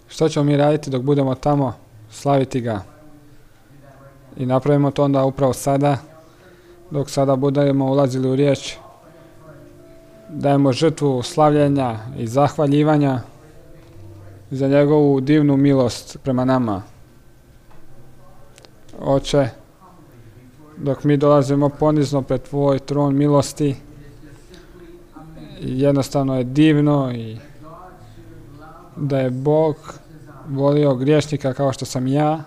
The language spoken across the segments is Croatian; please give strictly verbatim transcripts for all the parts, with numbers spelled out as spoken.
Što ćemo mi raditi dok budemo tamo? Slaviti ga. I napravimo to onda upravo sada, dok sada budemo ulazili u riječ. Dajemo žrtvu slavljenja i zahvaljivanja za njegovu divnu milost prema nama. Oče, dok mi dolazimo ponizno pred tvoj tron milosti, jednostavno je divno i da je Bog volio griješnika kao što sam ja,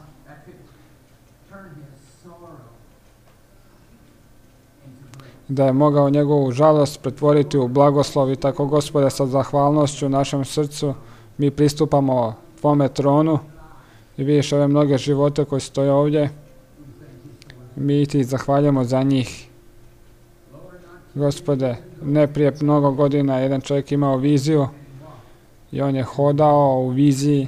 da je mogao njegovu žalost pretvoriti u blagoslov. I tako, Gospode, sa zahvalnošću u našem srcu mi pristupamo tvome tronu i vidiš ove mnoge živote koji stoje ovdje. Mi ti zahvaljujemo za njih. Gospode, ne prije mnogo godina jedan čovjek imao viziju i on je hodao u viziji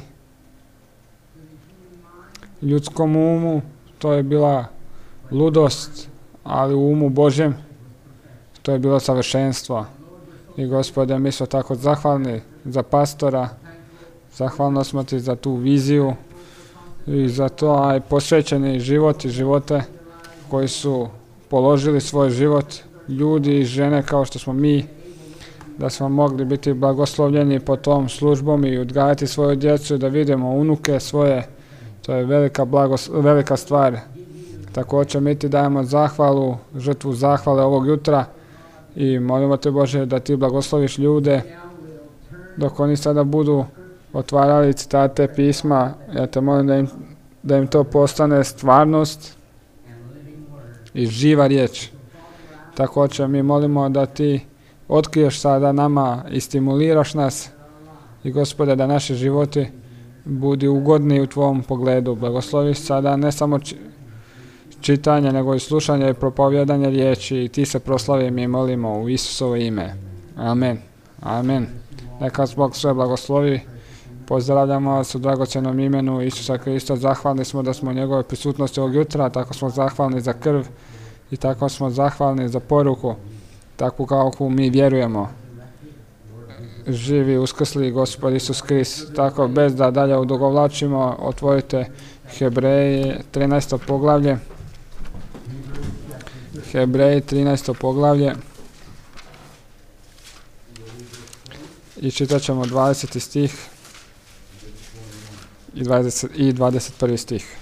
ljudskom umu. To je bila ludost, ali u umu Božjem to je bilo savršenstvo. I Gospode, mi smo tako zahvalni za pastora, zahvalno smo ti za tu viziju i za to, aj posvećeni život i živote koji su položili svoj život, ljudi i žene kao što smo mi, da smo mogli biti blagoslovljeni po tom službom i odgajati svoju djecu i da vidimo unuke svoje. To je velika, blagos, velika stvar. Također mi ti dajemo zahvalu, žrtvu zahvale ovog jutra i molimo te, Bože, da ti blagosloviš ljude dok oni sada budu otvarali citate pisma. Ja te molim da im, da im to postane stvarnost i živa riječ. Također mi molimo da ti otkriješ sada nama i stimuliraš nas i, Gospode, da naši životi budu ugodni u tvom pogledu. Blagosloviš sada ne samo čitanje, nego i slušanje i propovjedanje riječi i ti se proslavi, mi molimo u Isusovo ime. Amen. Amen. Neka Bog sve blagoslovi. Pozdravljamo vas u dragocjenom imenu Isusa Krista. Zahvalni smo da smo u njegovoj prisutnosti ovog jutra, tako smo zahvalni za krv i tako smo zahvalni za poruku, takvu kako mi vjerujemo. Živi uskrsli Gospod Isus Krist. Tako, bez da dalje odugovlačimo, otvorite Hebreji trinaesto poglavlje. Hebreji trinaesto poglavlje. I čitat ćemo dvadeseti stih i, dvadeset, i dvadeset prvi stih.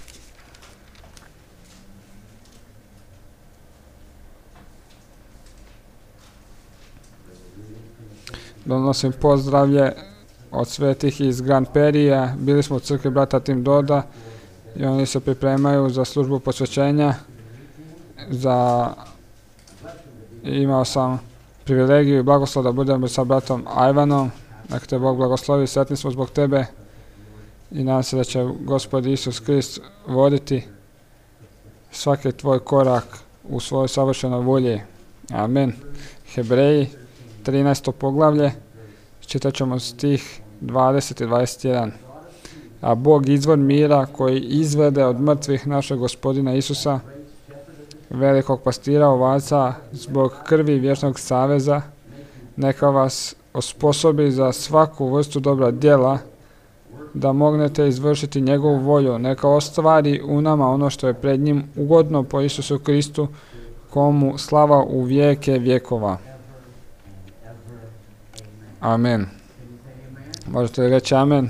Donosim pozdravlje od svetih iz Grand Perija. Bili smo u crkvi brata Tim Doda i oni se pripremaju za službu posvećenja. Za... Imao sam privilegiju i blagoslov da budem sa bratom Ajvanom. Nek te Bog blagoslovi, sretni smo zbog tebe i nadam se da će Gospod Isus Krist voditi svaki tvoj korak u svojoj savršenoj volji. Amen. Hebreji trinaesto poglavlje, čitat ćemo stih dvadeset i dvadeset jedan. A Bog, izvor mira, koji izvede od mrtvih našeg Gospodina Isusa, velikog pastira ovaca, zbog krvi vječnog saveza, neka vas osposobi za svaku vrstu dobra djela, da mognete izvršiti njegovu volju. Neka ostvari u nama ono što je pred njim ugodno po Isusu Kristu, komu slava u vijeke vjekova. Amen. Možete reći amen.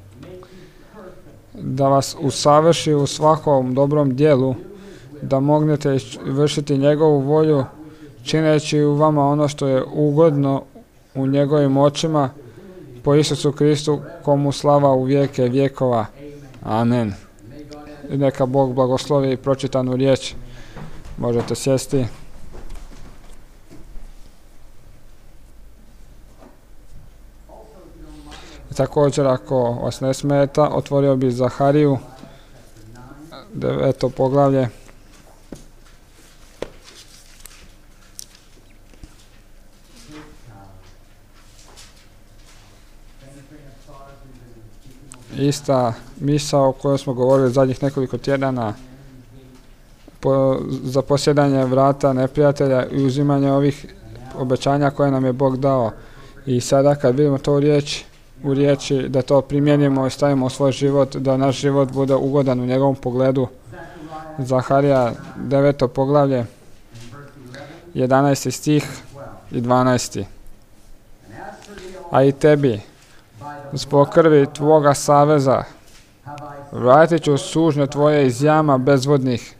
Da vas usavrši u svakom dobrom djelu, da mognete vršiti njegovu volju, čineći u vama ono što je ugodno u njegovim očima, po Isusu Kristu, komu slava u vijeke vjekova. Amen. I neka Bog blagoslovi pročitanu riječ. Možete sjesti. I također, ako vas ne smeta, otvorio bi Zahariju, deveto poglavlje. Ista misao o kojoj smo govorili zadnjih nekoliko tjedana, po, za posjedanje vrata neprijatelja i uzimanje ovih obećanja koje nam je Bog dao. I sada kad vidimo to riječ, u riječi, da to primijenimo i stavimo u svoj život, da naš život bude ugodan u njegovom pogledu. Zaharija deveto poglavlje, jedanaesti stih i dvanaesti. A i tebi, zbog krvi tvoga saveza, vratit ću sužnje tvoje iz jama bezvodnih.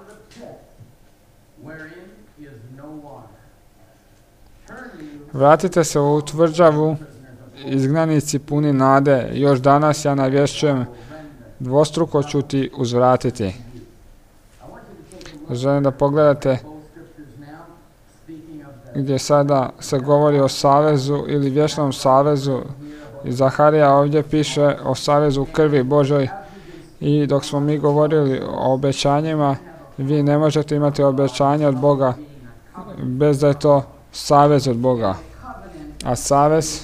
Vratite se u tvrđavu, izgnanici puni nade, još danas ja navješćujem, dvostruko ću ti uzvratiti. Želim da pogledate gdje sada se govori o savezu ili vječnom savezu. I Zaharija ovdje piše o savezu krvi Božoj. I dok smo mi govorili o obećanjima, vi ne možete imati obećanje od Boga bez da je to savez od Boga. A savez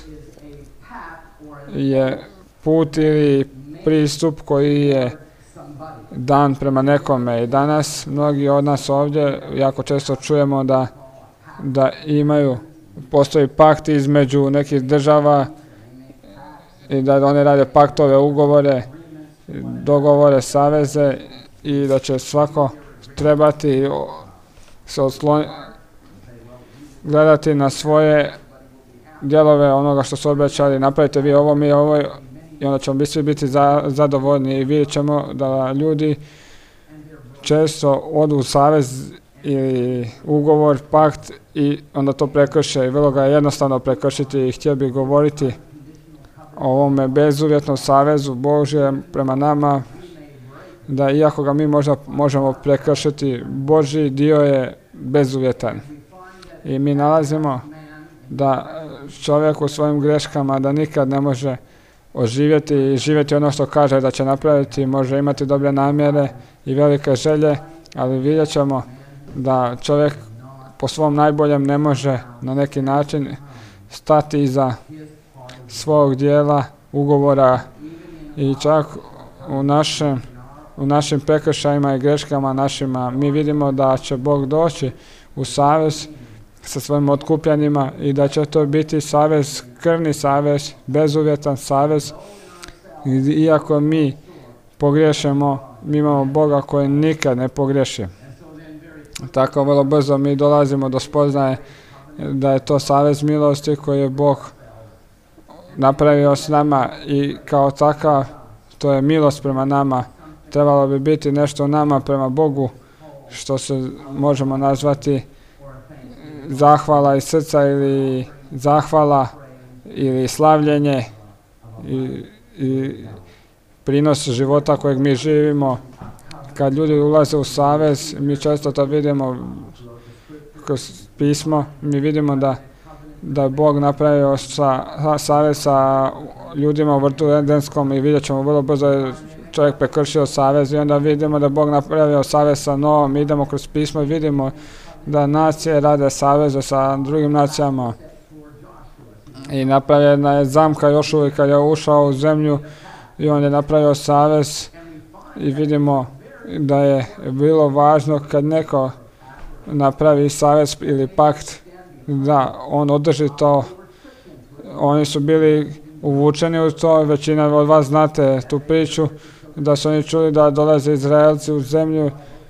je put ili pristup koji je dan prema nekome. I danas mnogi od nas ovdje jako često čujemo da, da imaju, postoji pakt između nekih država i da one rade paktove, ugovore, dogovore, saveze i da će svako trebati se osloniti, gledati na svoje dijelove onoga što su obećali. Napravite vi ovo, mi ovo i onda ćemo svi biti za, zadovoljni i vidjet ćemo da ljudi često odu u savez ili ugovor, pakt i onda to prekrše i vrlo ga je jednostavno prekršiti i htio bih govoriti o ovome bezuvjetnom savezu Božjem prema nama, da iako ga mi možda možemo prekršiti, Božji dio je bezuvjetan. I mi nalazimo da čovjek u svojim greškama da nikad ne može oživjeti i živjeti ono što kaže da će napraviti, može imati dobre namjere i velike želje, ali vidjet ćemo da čovjek po svom najboljem ne može na neki način stati iza svog dijela, ugovora i čak u našem, u našim prekršajima i greškama našima mi vidimo da će Bog doći u savez sa svojim otkupljanima i da će to biti savez, krvni savez, bezuvjetan savez. Iako mi pogriješimo, mi imamo Boga koji nikad ne pogriješi. Tako vrlo brzo mi dolazimo do spoznaje da je to savez milosti koji je Bog napravio s nama i kao takav to je milost prema nama. Trebalo bi biti nešto nama prema Bogu što se možemo nazvati zahvala iz srca ili zahvala ili slavljenje i, i prinos života kojeg mi živimo. Kad ljudi ulaze u savez, mi često to vidimo kroz pismo, mi vidimo da da je Bog napravio sa, savez sa ljudima u vrtu Edenskom i vidjet ćemo vrlo brzo je čovjek prekršio savez i onda vidimo da je Bog napravio savez sa Noom. Mi idemo kroz pismo i vidimo da nacije rade saveze sa drugim nacijama. I napravljena je zamka Jošuvi kad je ušao u zemlju i on je napravio savez i vidimo da je bilo važno kad neko napravi savez ili pakt da on održi to. Oni su bili uvučeni u to, većina od vas znate tu priču, da su oni čuli da dolaze Izraelci u zemlju,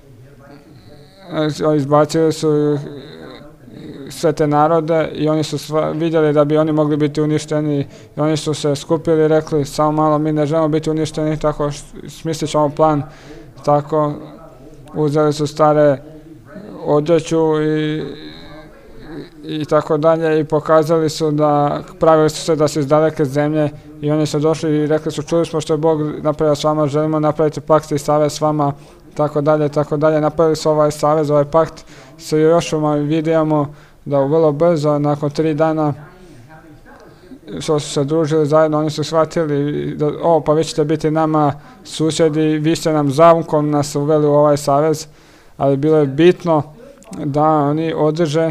izbacili su sve te narode i oni su sva, vidjeli da bi oni mogli biti uništeni i oni su se skupili i rekli samo malo mi ne želimo biti uništeni, tako smislit ćemo plan, tako uzeli su stare odjeću i i tako dalje i pokazali su da pravili su se da su iz daleke zemlje i oni su došli i rekli su čuli smo što je Bog napravio s vama, želimo napraviti pakt i savez s vama, tako dalje, tako dalje. Napravili su ovaj savez, ovaj pakt sa Jošuom i vidimo da vrlo brzo, nakon tri dana što su se družili zajedno, oni su shvatili da o, pa vi ćete biti nama susjedi, vi ste nam zamkom nas uveli u ovaj savez, ali bilo je bitno da oni održe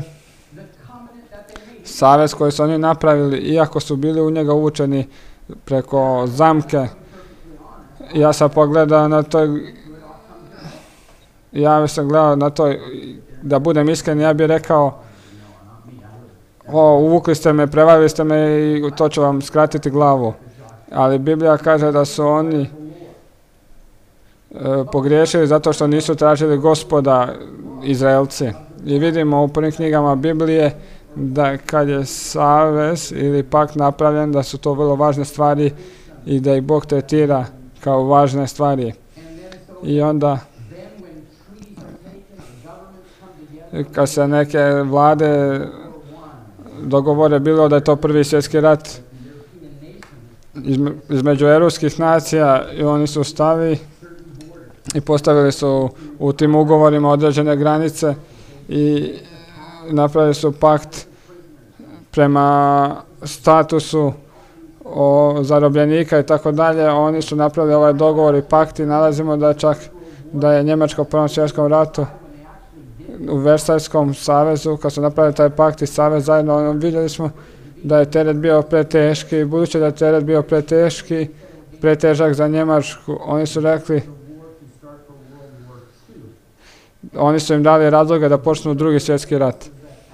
savez koji su oni napravili, iako su bili u njega uvučeni preko zamke. Ja sam pogledao na to, ja sam gledao na to, da budem iskren, ja bih rekao, o, uvukli ste me, prevarili ste me i to ću vam skratiti glavu. Ali Biblija kaže da su oni e, pogriješili zato što nisu tražili Gospoda, Izraelci. I vidimo u prvim knjigama Biblije da kad je savez ili pakt napravljen, da su to vrlo važne stvari i da ih Bog tretira kao važne stvari. I onda kad se neke vlade dogovore, bilo da je to prvi svjetski rat između europskih nacija, i oni su stali i postavili su u tim ugovorima određene granice i napravili su pakt prema statusu o zarobljenika i tako dalje. Oni su napravili ovaj dogovor i pakt i nalazimo da čak da je Njemačka u Prvom svjetskom ratu u Versajskom savezu, kad su napravili taj pakt i savez zajedno, vidjeli smo da je teret bio preteški. Budući da je teret bio preteški, pretežak za Njemačku, oni su rekli, oni su im dali razloga da počnu drugi svjetski rat.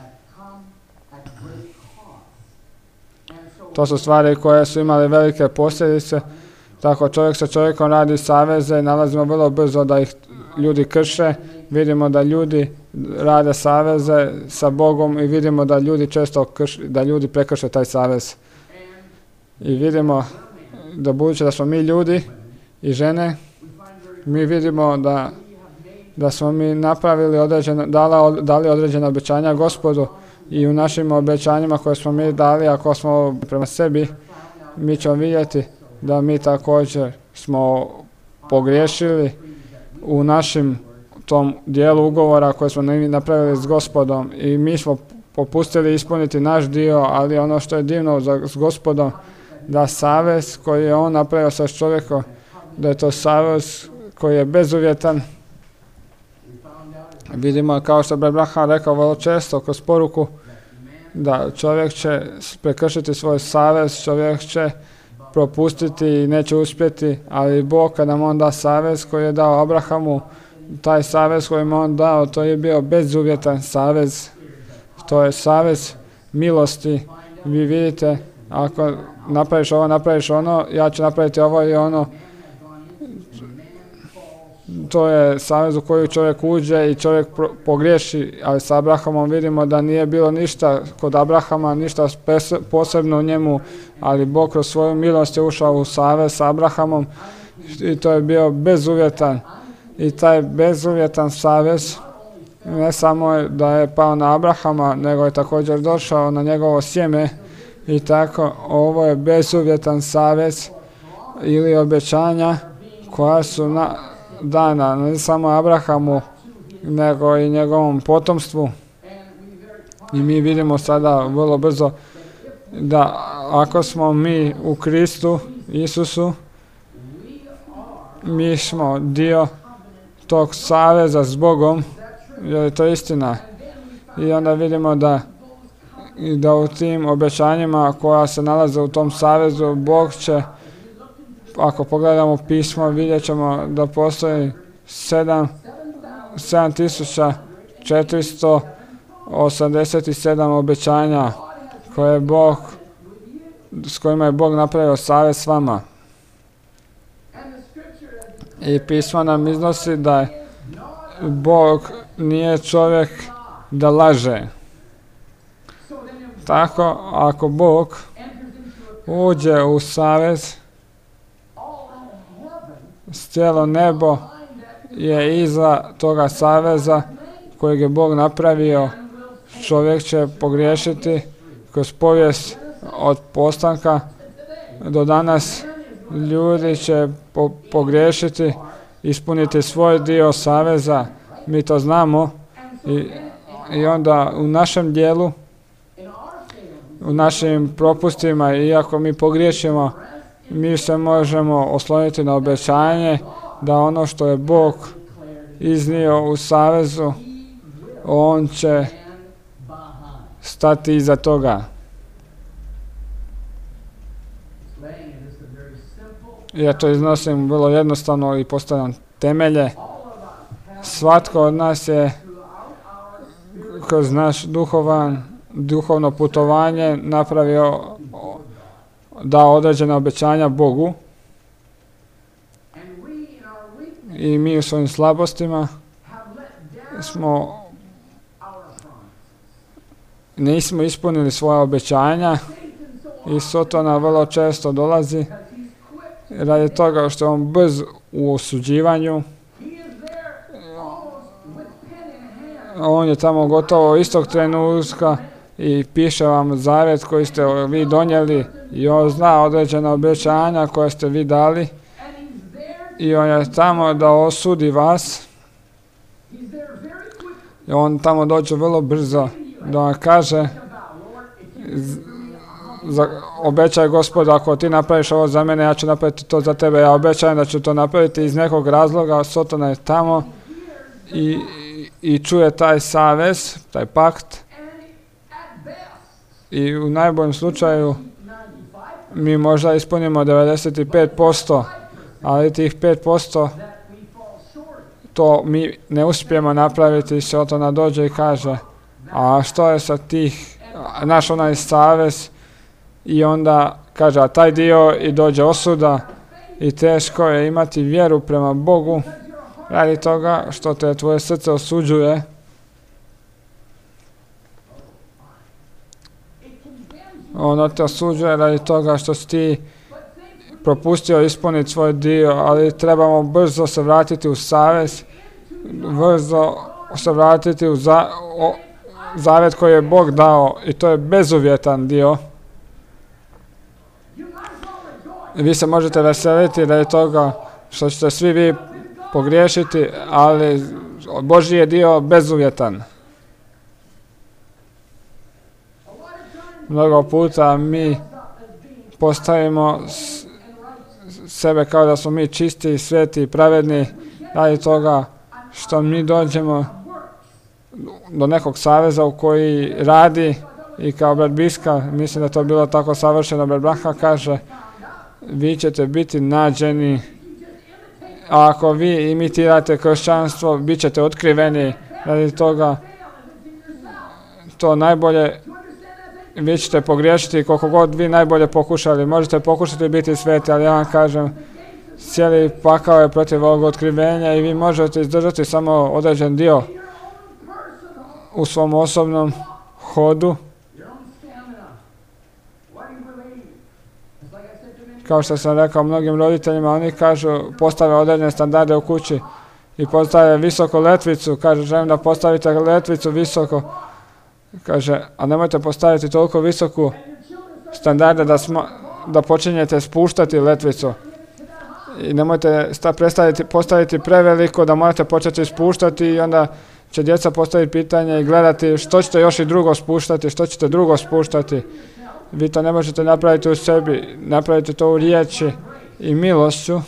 To su stvari koje su imale velike posljedice. Tako čovjek sa čovjekom radi saveze i nalazimo vrlo brzo da ih ljudi krše. Vidimo da ljudi rade saveze sa Bogom i vidimo da ljudi često krš, da ljudi prekrše taj savez. I vidimo da budući da smo mi ljudi i žene, mi vidimo da, da smo mi napravili određene, dala, dali određene obećanja Gospodu i u našim obećanjima koje smo mi dali, ako smo prema sebi, mi ćemo vidjeti da mi također smo pogriješili u našim tom dijelu ugovora koje smo napravili s Gospodom i mi smo popustili ispuniti naš dio, ali ono što je divno za, s Gospodom, da savez koji je on napravio sa čovjekom, da je to savez koji je bezuvjetan. Vidimo, kao što je Abraham rekao vrlo često kroz poruku, da čovjek će prekršiti svoj savez, čovjek će propustiti i neće uspjeti, ali Bog kada mu on da savez koji je dao Abrahamu, taj savez koji mu on dao, to je bio bezuvjetan savez. To je savez milosti. Vi vidite, ako napraviš ovo, napraviš ono, ja ću napraviti ovo i ono. To je savez u koji čovjek uđe i čovjek pogriješi, ali sa Abrahamom vidimo da nije bilo ništa kod Abrahama, ništa posebno u njemu, ali Bog kroz svoju milost je ušao u savez sa Abrahamom i to je bio bezuvjetan. I taj bezuvjetan savez ne samo da je pao na Abrahama, nego je također došao na njegovo sjeme i tako ovo je bezuvjetan savez ili obećanja koja su na dana ne samo Abrahamu, nego i njegovom potomstvu. I mi vidimo sada vrlo brzo da ako smo mi u Kristu, Isusu, mi smo dio tog saveza s Bogom, jer je to istina. I onda vidimo da, da u tim obećanjima koja se nalaze u tom savezu, Bog će, ako pogledamo pismo, vidjet ćemo da postoji sedam tisuća četiristo osamdeset sedam obećanja koje je Bog, s kojima je Bog napravio savez s vama. I pismo nam iznosi da je Bog nije čovjek da laže. Tako, ako Bog uđe u savez, cijelo nebo je iza toga saveza kojeg je Bog napravio. Čovjek će pogriješiti kroz povijest od postanka do danas. Ljudi će po pogriješiti, ispuniti svoj dio saveza. Mi to znamo i, i onda u našem dijelu, u našim propustima, iako mi pogriješimo, mi se možemo osloniti na obećanje da ono što je Bog iznio u savezu, on će stati iza toga. Ja to iznosim vrlo jednostavno i postavljam temelje. Svatko od nas je kroz naš duhovan, duhovno putovanje napravio dao određena obećanja Bogu i mi u svojim slabostima smo nismo ispunili svoja obećanja i Sotona vrlo često dolazi radi toga što je on brz u osuđivanju. On je tamo gotovo istog trenutka i piše vam zavjet koji ste vi donijeli i on zna određena obećanja koje ste vi dali i on je tamo da osudi vas. I on tamo dođe vrlo brzo da vam kaže za, obećaj Gospodu, ako ti napraviš ovo za mene, ja ću napraviti to za tebe. Ja obećajem da ću to napraviti iz nekog razloga. Sotona je tamo i, i čuje taj savez, taj pakt. I u najboljem slučaju mi možda ispunimo devedeset pet posto, ali tih pet posto to mi ne uspijemo napraviti i Sotona dođe i kaže, a što je sa tih, naš onaj savez, i onda kaže, a taj dio i dođe osuda i teško je imati vjeru prema Bogu radi toga što te tvoje srce osuđuje. Ono te osuđuje radi toga što si ti propustio ispuniti svoj dio, ali trebamo brzo se vratiti u savez, brzo se vratiti u za, o, zavjet koji je Bog dao i to je bezuvjetan dio. Vi se možete veseliti radi toga što ćete svi vi pogriješiti, ali Božji je dio bezuvjetan. Mnogo puta mi postavimo sebe kao da smo mi čisti, sveti i pravedni radi toga što mi dođemo do nekog saveza u koji radi i kao brat Biska, mislim da to bilo tako savršeno, brat Braha kaže, vi ćete biti nađeni, a ako vi imitirate kršćanstvo, bit ćete otkriveni radi toga, to najbolje, vi ćete pogriješiti koliko god vi najbolje pokušali, možete pokušati biti sveti, ali ja vam kažem, cijeli pakao je protiv ovog otkrivenja i vi možete izdržati samo određen dio u svom osobnom hodu. Kao što sam rekao mnogim roditeljima, oni kažu, postave određene standarde u kući i postave visoko letvicu, kaže, želim da postavite letvicu visoko, kaže, a nemojte postaviti toliko visoku standarde da, smo, da počinjete spuštati letvicu. I nemojte sta, postaviti preveliko da morate početi spuštati i onda će djeca postaviti pitanje i gledati što ćete još i drugo spuštati, što ćete drugo spuštati. Vi to ne možete napraviti u sebi, napravite to u riječi i milošću.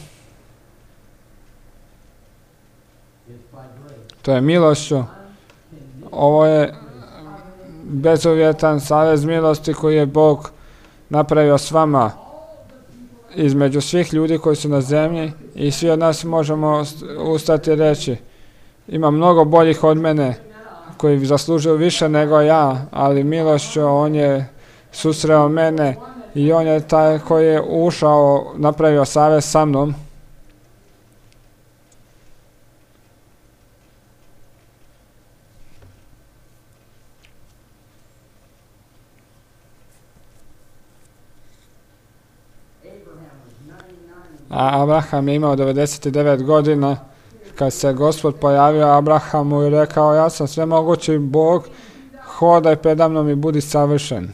To je milošću. Ovo je bezuvjetan savez milosti koji je Bog napravio s vama između svih ljudi koji su na zemlji i svi od nas možemo ustati i reći, ima mnogo boljih od mene koji zaslužuju više nego ja, ali milošću on je susreo mene i on je taj koji je ušao, napravio savez sa mnom. A Abraham je imao devedeset devet godina kad se Gospod pojavio Abrahamu i rekao, ja sam svemogući Bog, hodaj predamnom i budi savršen.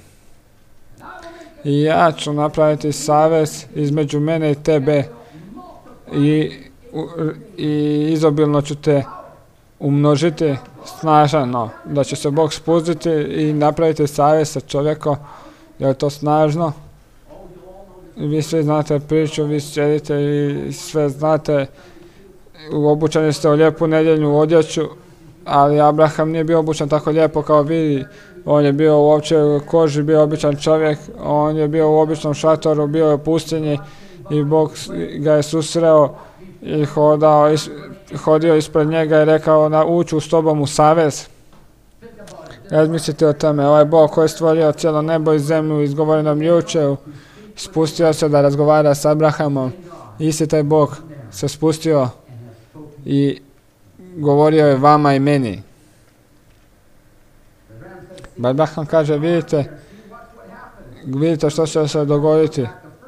I ja ću napraviti savez između mene i tebe i, i izobilno ću te umnožiti snažano, da će se Bog spustiti i napraviti savez sa čovjekom, jer je to snažno. Vi svi znate priču, vi sjedite i sve znate, obučeni ste u lijepu nedjeljnu odjeću, ali Abraham nije bio obučen tako lijepo kao vi. On je bio u ovčjoj koži, bio običan čovjek, on je bio u običnom šatoru, bio je u pustinji i Bog ga je susreo i hodao, hodio ispred njega i rekao, na uću s tobom u savez. Razmislite o tome, ovaj Bog koji je stvorio cijelo nebo i zemlju, izgovori nam jučer u spustio se da razgovara s Abrahamom. Isti taj Bog se spustio i govorio je vama i meni. Abraham kaže, vidite, vidite što će se dogoditi.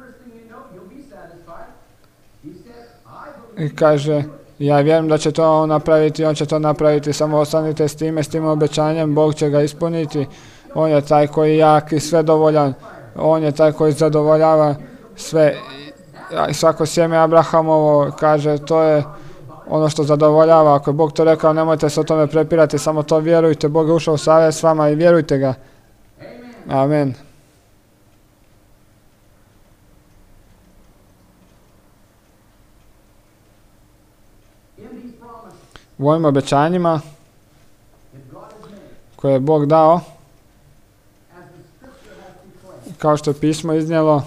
I kaže, ja vjerujem da će to on napraviti, on će to napraviti, samo ostanite s time, s tim obećanjem, Bog će ga ispuniti. On je taj koji je jak i svedovoljan, on je taj koji zadovoljava sve. I svako sjeme Abrahamovo, kaže, to je ono što zadovoljava. Ako je Bog to rekao, nemojte se o tome prepirati, samo to vjerujte. Bog je ušao u savjet s vama i vjerujte ga. Amen. U ovim obećanjima koje je Bog dao, kao što je pismo iznijelo,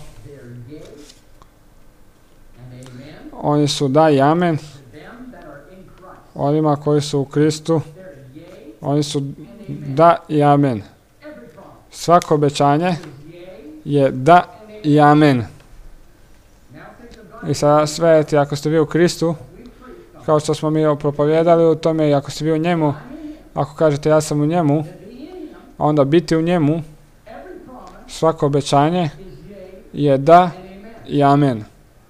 oni su da i amen. Onima koji su u Kristu, oni su da i amen. Svako obećanje je da i amen. I sada sveti, ako ste vi u Kristu, kao što smo mi propovijedali u tome, i ako ste vi u njemu, ako kažete ja sam u njemu, onda biti u njemu, svako obećanje je da i amen.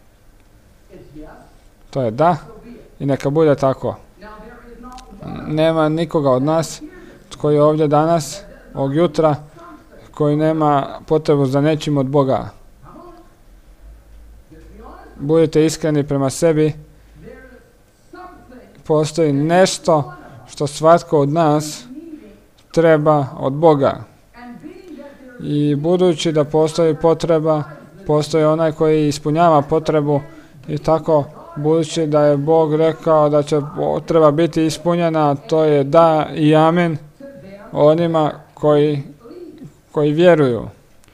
To je da i neka bude tako. Nema nikoga od nas koji je ovdje danas, ovog jutra, koji nema potrebu za nečim od Boga. Budite iskreni prema sebi. Postoji nešto što svatko od nas treba od Boga. I budući da postoji potreba, postoji onaj koji ispunjava potrebu i tako, budući da je Bog rekao da će potreba biti ispunjena, to je da i amen onima koji, koji vjeruju.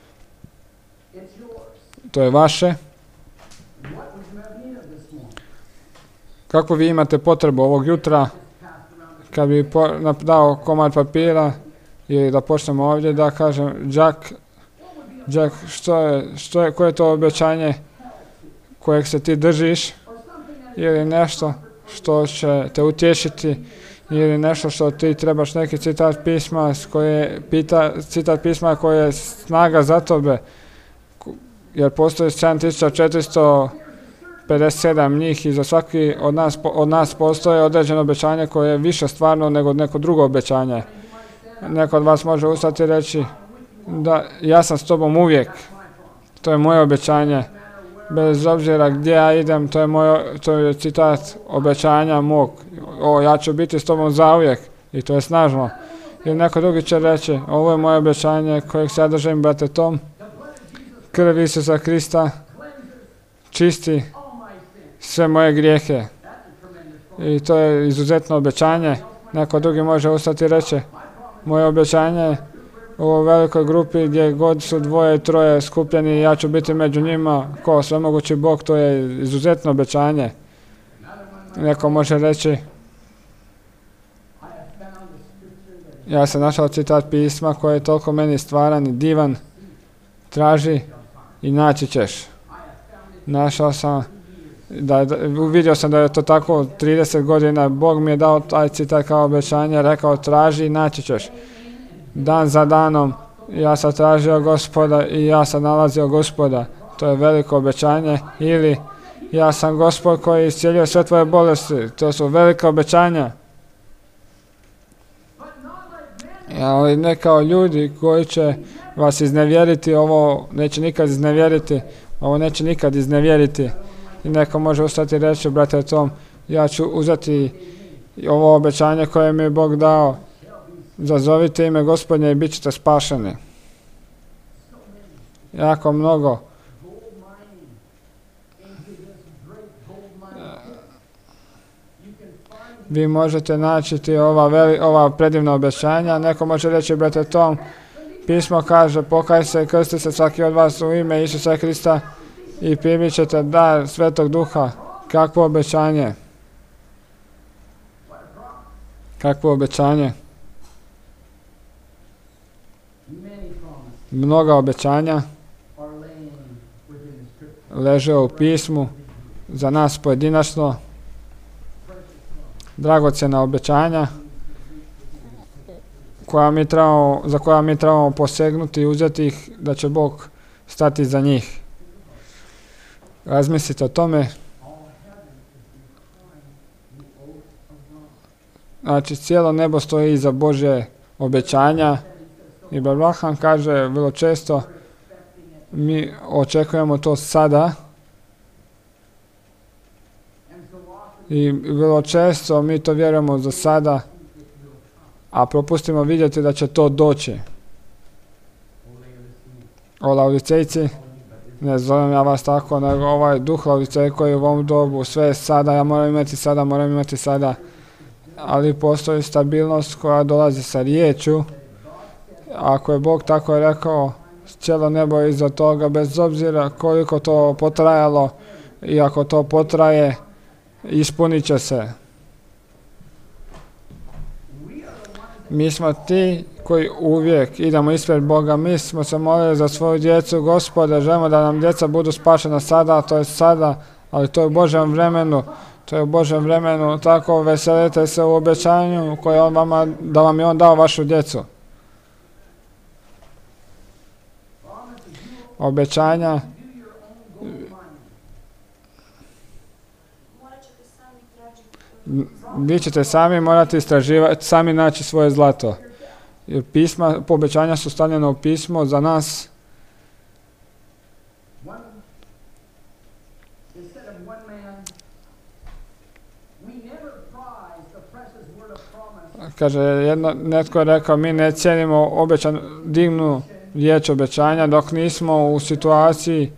To je vaše. Kako vi imate potrebu ovog jutra, kad bi po, dao komad papira ili da počnemo ovdje, da kažem, Jack, Jack, što je, što je, koje je to obećanje kojeg se ti držiš, ili nešto što će te utješiti, ili nešto što ti trebaš, neki citat pisma koje pita, citat pisma koje je snaga za tebe, jer postoji sedam tisuća četiristo pedeset sedam njih i za svaki od nas, od nas postoje određeno obećanje koje je više stvarno nego neko drugo obećanje. Neko od vas može ustati i reći da ja sam s tobom uvijek. To je moje obećanje. Bez obzira gdje ja idem, to je, moj, to je citat obećanja mog. O, ja ću biti s tobom zauvijek. I to je snažno. Ili neko drugi će reći, ovo je moje obećanje kojeg se ja držim, brate Tom. Krv Isusa Krista čisti sve moje grijehe. I to je izuzetno obećanje. Neko drugi može ustati i reći, moje obećanje u ovoj velikoj grupi gdje god su dvoje i troje skupljeni, ja ću biti među njima ko svemogući Bog, to je izuzetno obećanje. Neko može reći, ja sam našao citat pisma koji je toliko meni stvaran i divan, traži i naći ćeš. Našao sam, da, da, vidio sam da je to tako trideset godina, Bog mi je dao taj citat kao obećanje, rekao traži i naći ćeš. Dan za danom ja sam tražio Gospoda i ja sam nalazio Gospoda. To je veliko obećanje. Ili ja sam Gospod koji iscijeljuje sve tvoje bolesti. To su velika obećanja. Ali ne kao ljudi koji će vas iznevjeriti, ovo neće nikad iznevjeriti, ovo neće nikad iznevjeriti. I neko može ustati i reći, brate Tom, ja ću uzeti ovo obećanje koje mi je Bog dao. Zazovite ime Gospodnje i bit ćete spašeni. Jako mnogo. Vi možete naći ova, veli, ova predivna obećanja. Neko može reći, brate Tom, pismo kaže, pokaj se i krsti se svaki od vas u ime Isusa Krista i primit ćete dar Svetog Duha. Kakvo obećanje? Kakvo obećanje? Mnoga obećanja leže u pismu za nas pojedinačno, dragocjena obećanja koja mi trebamo, za koja mi trebamo posegnuti i uzeti ih, da će Bog stati za njih. Razmislite o tome. Znači, cijelo nebo stoji iza Božje obećanja i Abraham kaže vrlo često mi očekujemo to sada i vrlo često mi to vjerujemo za sada, a propustimo vidjeti da će to doći. O Laodicejci, ne zovem ja vas tako, nego ovaj duh Laodicej koji je u ovom dobu, sve je sada, ja moram imati sada, moram imati sada, ali postoji stabilnost koja dolazi sa riječju. Ako je Bog tako rekao, cijelo nebo je iza toga, bez obzira koliko to potrajalo, i ako to potraje, ispunit će se. Mi smo ti koji uvijek idemo ispred Boga. Mi smo se molili za svoju djecu. Gospode, želimo da nam djeca budu spašena sada, to je sada, ali to je u Božjem vremenu. To je u Božjem vremenu. Tako veselite se u obećanju koje on vama, da vam je on dao vašu djecu. Obećanja. Vi ćete sami morati istraživati, sami naći svoje zlato. Jer pisma, obećanja su stavljena u pismo za nas. Kaže, jedno, netko je rekao, mi ne cijenimo obećan, divnu riječ obećanja dok nismo u situaciji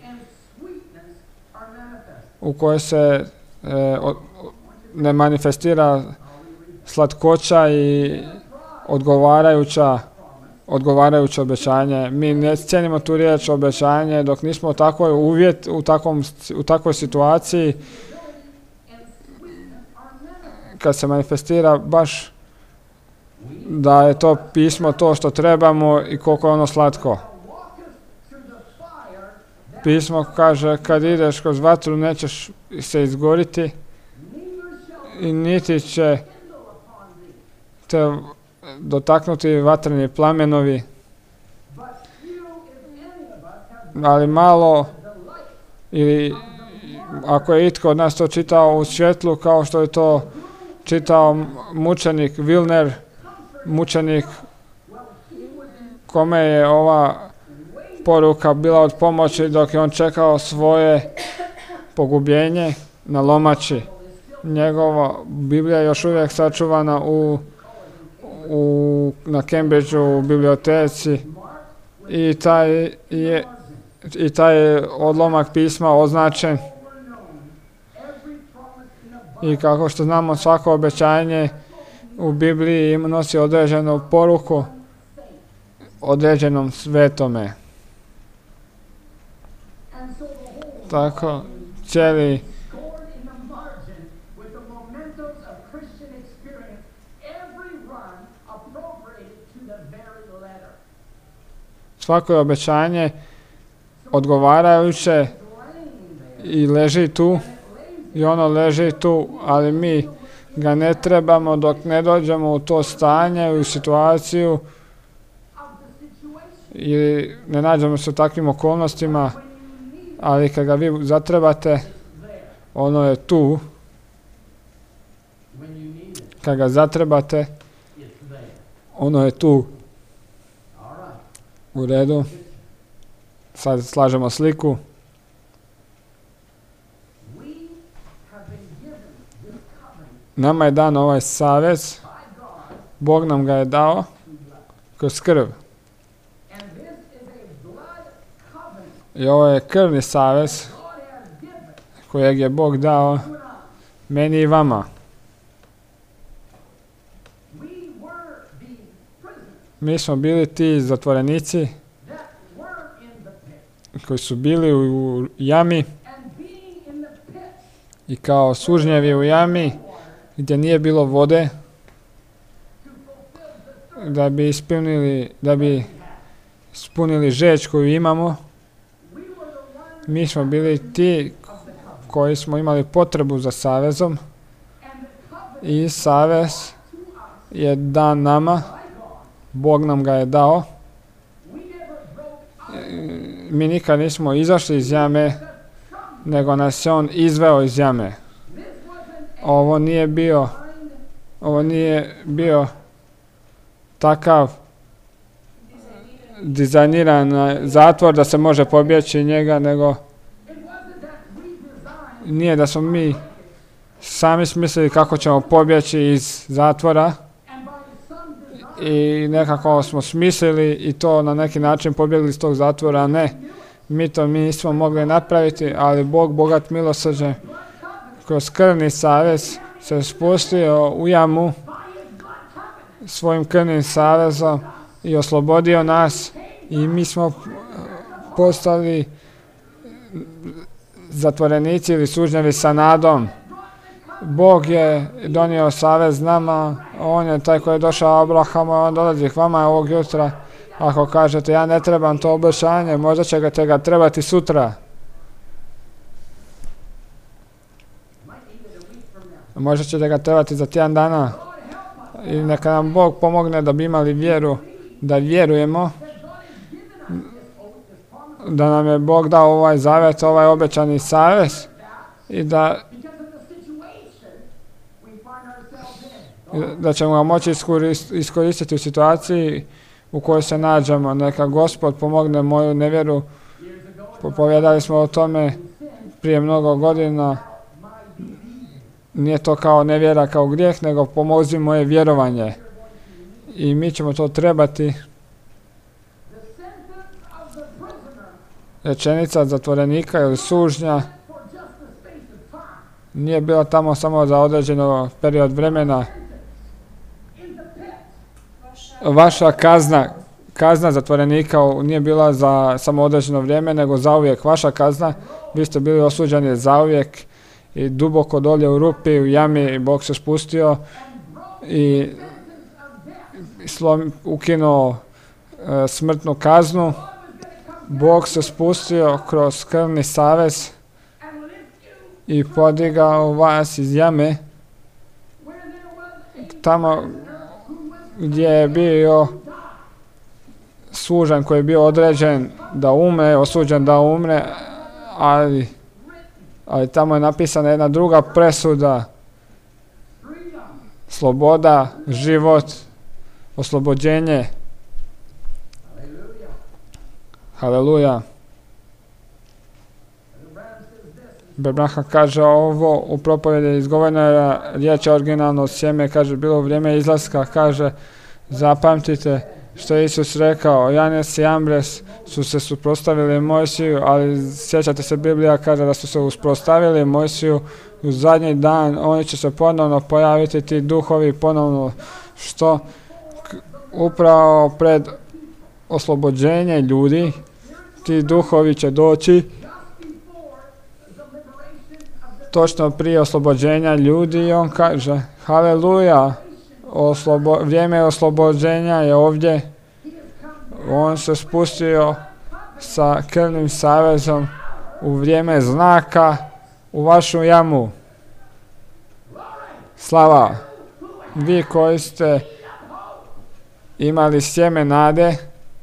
u kojoj se e, o, ne manifestira slatkoća i odgovarajuća, odgovarajuće obećanje. Mi ne cijenimo tu riječ obećanje dok nismo u takvoj uvjet, u, takvom, u takvoj situaciji kad se manifestira baš da je to pismo to što trebamo i koliko je ono slatko. Pismo kaže, kad ideš kroz vatru nećeš se izgoriti i niti će te dotaknuti vatreni plamenovi, ali malo, ili ako je itko od nas to čitao u svjetlu kao što je to čitao mučenik Wilner, mučenik kome je ova poruka bila od pomoći dok je on čekao svoje pogubljenje na lomači. Njegova Biblija je još uvijek sačuvana u, u, na Cambridgeu u biblioteci i taj je, i taj odlomak pisma označen. I kako što znamo, svako obećanje u Bibliji nosi određenu poruku određenom svetome. Tako cijeli svako je obećanje odgovarajuće i leži tu i ono leži tu, ali mi ga ne trebamo dok ne dođemo u to stanje, u situaciju ili ne nađemo se u takvim okolnostima, ali kad ga vi zatrebate, ono je tu. Kad ga zatrebate, ono je tu. U redu. Sad slažemo sliku. Nama je dan ovaj savez. Bog nam ga je dao kroz krv. I ovo je krvni savez kojeg je Bog dao meni i vama. Mi smo bili ti zatvorenici koji su bili u jami i kao sužnjevi u jami gdje nije bilo vode da bi ispunili, da bi ispunili žeđ koju imamo. Mi smo bili ti koji smo imali potrebu za savezom i savez je dan nama, Bog nam ga je dao. Mi nikad nismo izašli iz jame, nego nas je on izveo iz jame. Ovo nije bio, ovo nije bio takav dizajniran zatvor da se može pobjeći njega, nego nije da smo mi sami smislili kako ćemo pobjeći iz zatvora i nekako smo smislili i to na neki način pobjegli iz tog zatvora. Ne, mi to mi nismo mogli napraviti, ali Bog, bogat milosrđe, kroz krvni savez se spustio u jamu svojim krvnim savezom i oslobodio nas i mi smo postali zatvorenici ili sužnjevi sa nadom. Bog je donio savez nama, on je taj koji je došao Abrahamu, on dolazi k vama ovog jutra. Ako kažete ja ne trebam to obećanje, možda ćete ga trebati sutra. Možda ćete ga trebati za tjedan dana. I neka nam Bog pomogne da bi imali vjeru, da vjerujemo da nam je Bog dao ovaj zavjet, ovaj obećani savez i da da ćemo ga moći iskoristiti u situaciji u kojoj se nađemo. Neka Gospod pomogne moju nevjeru. Popovjedali smo o tome prije mnogo godina. Nije to kao nevjera, kao grijeh, nego pomozi moje vjerovanje. I mi ćemo to trebati. Rečenica zatvorenika ili sužnja nije bila tamo samo za određeno period vremena. Vaša kazna, kazna zatvorenika nije bila za samo određeno vrijeme, nego zauvijek. Vaša kazna, vi ste bili osuđeni zauvijek i duboko dolje u rupi, u jami, Bog se spustio i slom, ukinuo e, smrtnu kaznu. Bog se spustio kroz krvni savez i podigao vas iz jame tamo gdje je bio sužan koji je bio određen da umre, osuđen da umre, ali, ali tamo je napisana jedna druga presuda, sloboda, život, oslobođenje. Haleluja. Branham kaže ovo u propovjedi izgovorena riječ originalno sjeme, kaže bilo vrijeme izlaska, kaže zapamtite što je Isus rekao, Janes i Ambres su se suprotstavili Mojsiju, ali sjećate se Biblija kaže da su se usprostavili Mojsiju u zadnji dan, oni će se ponovno pojaviti ti duhovi ponovno što upravo pred oslobođenje ljudi ti duhovi će doći točno prije oslobođenja ljudi i on kaže haleluja, oslobo, vrijeme oslobođenja je ovdje. On se spustio sa krvnim savezom u vrijeme znaka u vašu jamu. Slava, vi koji ste imali sjeme nade,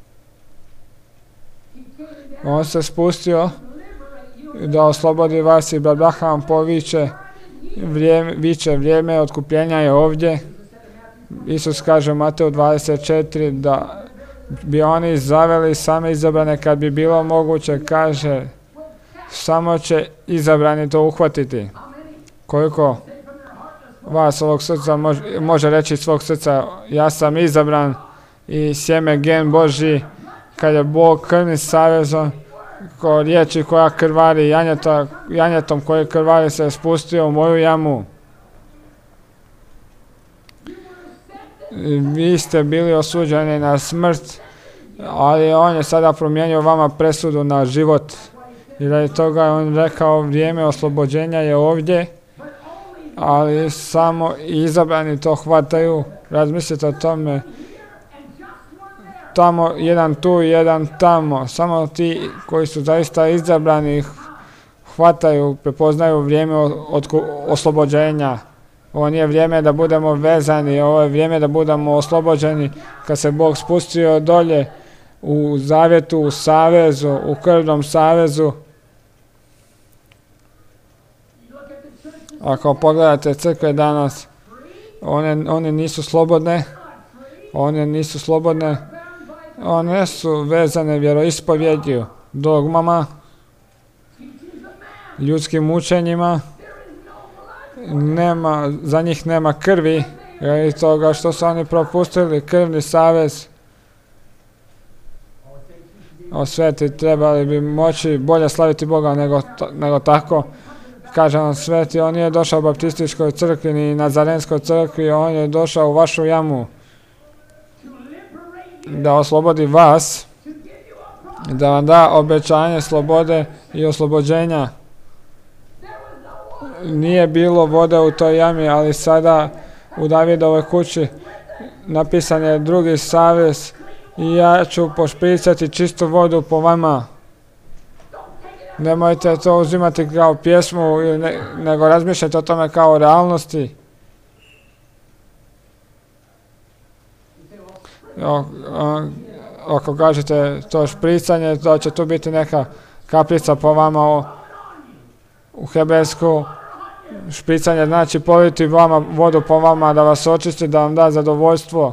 on se spustio da oslobodi vas i Branham poviče vrijeme, viče vrijeme otkupljenja je ovdje. Isus kaže u Mateju dvadeset četiri da bi oni zaveli same izabrane kad bi bilo moguće, kaže samo će izabrani to uhvatiti. Koliko vas ovog srca može, može reći svog srca ja sam izabran i sjeme gen Božji kad je Bog krvnim savezom ko riječi koja krvari janjeta, janjetom koje krvari se spustio u moju jamu. Vi ste bili osuđeni na smrt, ali on je sada promijenio vama presudu na život. I radi toga je on rekao vrijeme oslobođenja je ovdje, ali samo izabrani to hvataju. Razmislite o tome. tamo, jedan tu, jedan tamo. Samo ti koji su zaista izabrani hvataju, prepoznaju vrijeme od oslobođenja. Ovo nije vrijeme da budemo vezani, ovo je vrijeme da budemo oslobođeni kad se Bog spustio dolje u zavjetu, u savezu, u krvnom savezu. Ako pogledate crkve danas, one, one nisu slobodne, one nisu slobodne, one su vezane vjeroispovjedju, dogmama, ljudskim učenjima, nema, za njih nema krvi, i toga što su oni propustili krvni savez. O sveti trebali bi moći bolje slaviti Boga nego, nego tako. Kaže vam sveti, on nije došao u baptističkoj crkvi ni nazarenskoj crkvi, on je došao u vašu jamu da oslobodi vas, da vam da obećanje slobode i oslobođenja. Nije bilo vode u toj jami, ali sada u Davidovoj kući napisan je drugi savez i ja ću pošpricati čistu vodu po vama. Nemojte to uzimati kao pjesmu, ne, nego razmišljajte o tome kao o realnosti. O, o, ako kažete to špricanje, to će tu biti neka kaplica po vama. O, u hebrejsku špricanje znači politi vama vodu po vama, da vas očisti, da vam da zadovoljstvo.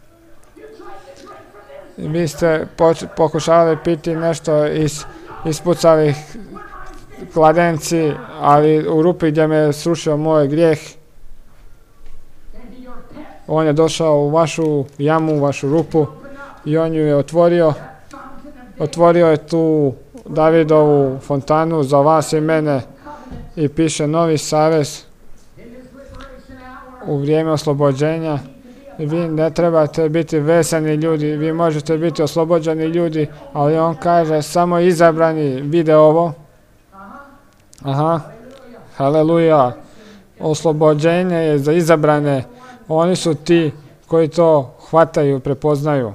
I vi ste pokušavali piti nešto iz ispucali kladenci, ali u rupi gdje me je srušio moj grijeh. On je došao u vašu jamu, u vašu rupu i on ju je otvorio. Otvorio je tu Davidovu fontanu za vas i mene i piše novi savez u vrijeme oslobođenja. Vi ne trebate biti vesani ljudi, vi možete biti oslobođeni ljudi, ali on kaže samo izabrani vide ovo. Aha, haleluja. Oslobođenje je za izabrane, oni su ti koji to hvataju, prepoznaju.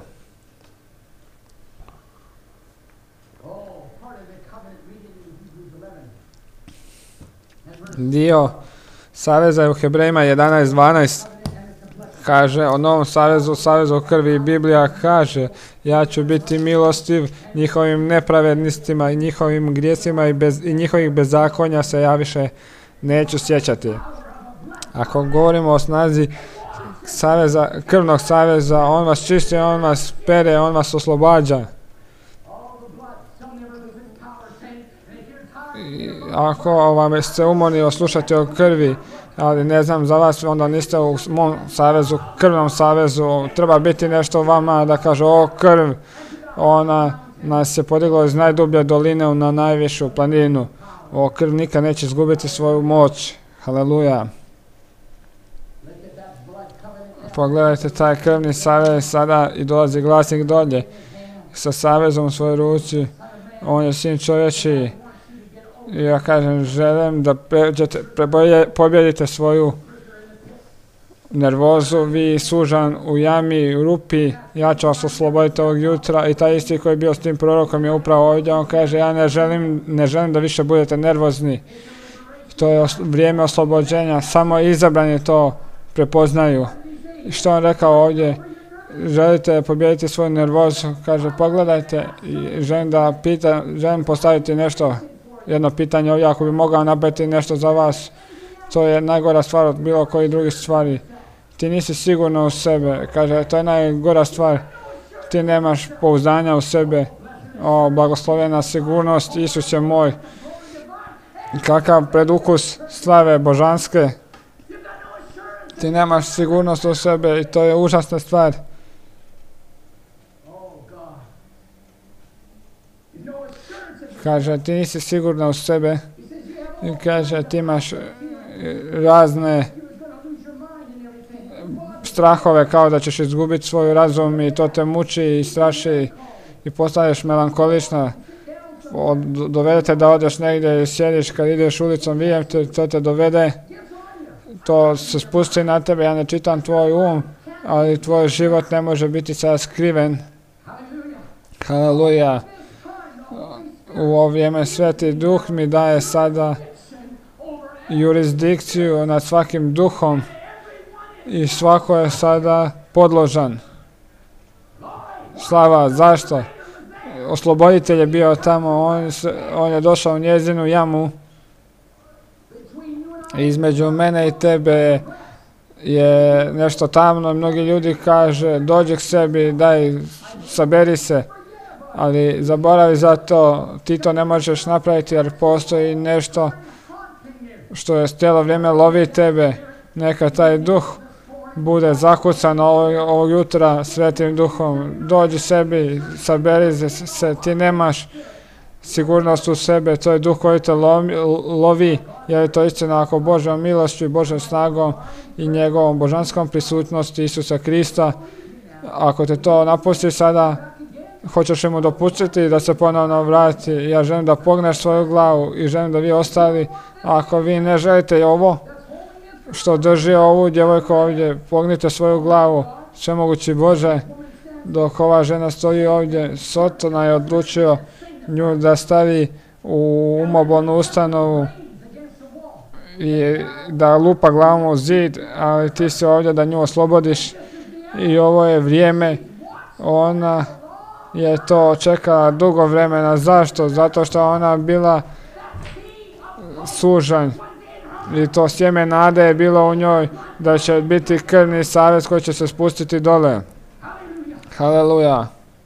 Dio saveza je u Hebrejima jedanaest dvanaest. Kaže o novom savezu, savezu krvi, Biblija kaže ja ću biti milostiv njihovim nepravednostima i njihovim grijesima i, bez, i njihovih bezakonja se ja više neću sjećati. Ako govorimo o snazi saveza, krvnog saveza, on vas čisti, on vas pere, on vas oslobađa. I ako vam ste umorni oslušati o krvi, ali ne znam za vas, onda niste u mom savezu, krvnom savezu, treba biti nešto vama da kaže o krv, ona nas je podigla iz najdublje doline na najvišu planinu, o krv nikad neće izgubiti svoju moć, haleluja. Pogledajte taj krvni savez sada i dolazi glasnik dolje sa savezom u svojoj ruci, on je sin čovječiji. I ja kažem, želim da pređete, pobjedite svoju nervozu, vi sužan u jami, u rupi, ja ću vas osloboditi ovog jutra. I taj isti koji je bio s tim prorokom je upravo ovdje, on kaže, ja ne želim, ne želim da više budete nervozni. To je os vrijeme oslobođenja, samo izabrani to prepoznaju. I što on rekao ovdje, želite pobijediti svoju nervozu, kaže, pogledajte, i želim da pita, želim postaviti nešto, jedno pitanje ovdje, ako bi mogao napraviti nešto za vas, to je najgora stvar od bilo kojih drugih stvari. Ti nisi sigurno u sebe, kaže, to je najgora stvar, ti nemaš pouzdanja u sebe. O, blagoslovena sigurnost, Isus je moj. Kakav predukus slave božanske. Ti nemaš sigurnost u sebe i to je užasna stvar. Kaže, ti nisi sigurna u sebe. I kaže, ti imaš razne strahove kao da ćeš izgubiti svoj razum i to te muči i straši i postaješ melankolična. Dovedete da odeš negdje i sjediš kad ideš ulicom, vidim te, to te dovede. To se spusti na tebe, ja ne čitam tvoj um, ali tvoj život ne može biti sada skriven. Haleluja. U ovo vrijeme Sveti Duh mi daje sada jurisdikciju nad svakim duhom i svako je sada podložan. Slava, zašto? Osloboditelj je bio tamo, on, on je došao u njezinu jamu. Između mene i tebe je nešto tamno. Mnogi ljudi kaže, dođi k sebi, daj, saberi se. Ali zaboravi za to, ti to ne možeš napraviti jer postoji nešto što je cijelo vrijeme lovi tebe. Neka taj duh bude zakucan ovog, ovog jutra Svetim Duhom. Dođi sebi, saberi se, ti nemaš sigurnost u sebe, to je duh koji te lovi, lovi jer je to istina ako Božjom milošću i Božjom snagom i njegovom božanskom prisutnosti Isusa Krista. Ako te to napusti sada, hoćeš mu dopustiti da se ponovno vrati. Ja želim da pogneš svoju glavu i želim da vi ostali. Ako vi ne želite ovo što drži ovu djevojku ovdje, pognite svoju glavu. Svemogući Bože, dok ova žena stoji ovdje, Sotona je odlučio nju da stavi u umobolnu ustanovu i da lupa glavom u zid, ali ti si ovdje da nju oslobodiš i ovo je vrijeme. Ona je to čekala dugo vremena. Zašto? Zato što ona bila sužanj i to sjeme nade je bilo u njoj da će biti krvni savez koji će se spustiti dole. Haleluja.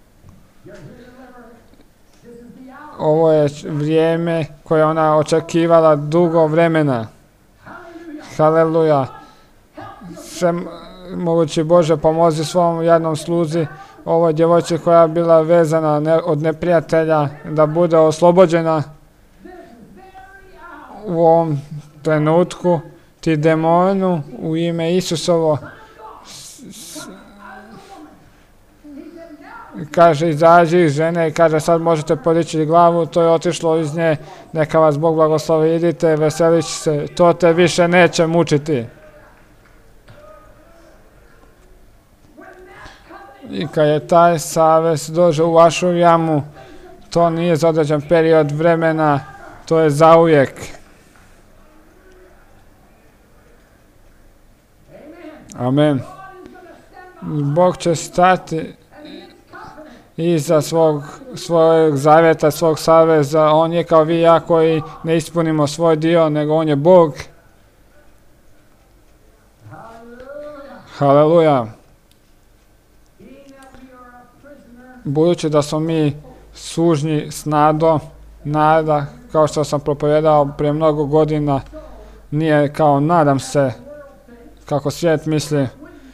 Ovo je vrijeme koje ona očekivala dugo vremena. Haleluja. Sve mogući Bože, pomozi svom jadnom sluzi, ovoj djevojci koja je bila vezana ne, od neprijatelja, da bude oslobođena u ovom trenutku. Ti demonu u ime Isusovo kaže izađi iz žene i kaže sad možete podići glavu, to je otišlo iz nje, neka vas Bog blagoslovi, idite, veselići se, to te više neće mučiti. I kad je taj savez dođe u vašu jamu, to nije za određen period vremena, to je zauvijek. Amen. Bog će stati iza svog, svojeg zavjeta, svog saveza. On je kao vi i ja koji ne ispunimo svoj dio, nego on je Bog. Haleluja. Budući da smo mi sužnji s nadom, nada, kao što sam propovedao prije mnogo godina, nije kao nadam se, kako svijet misli.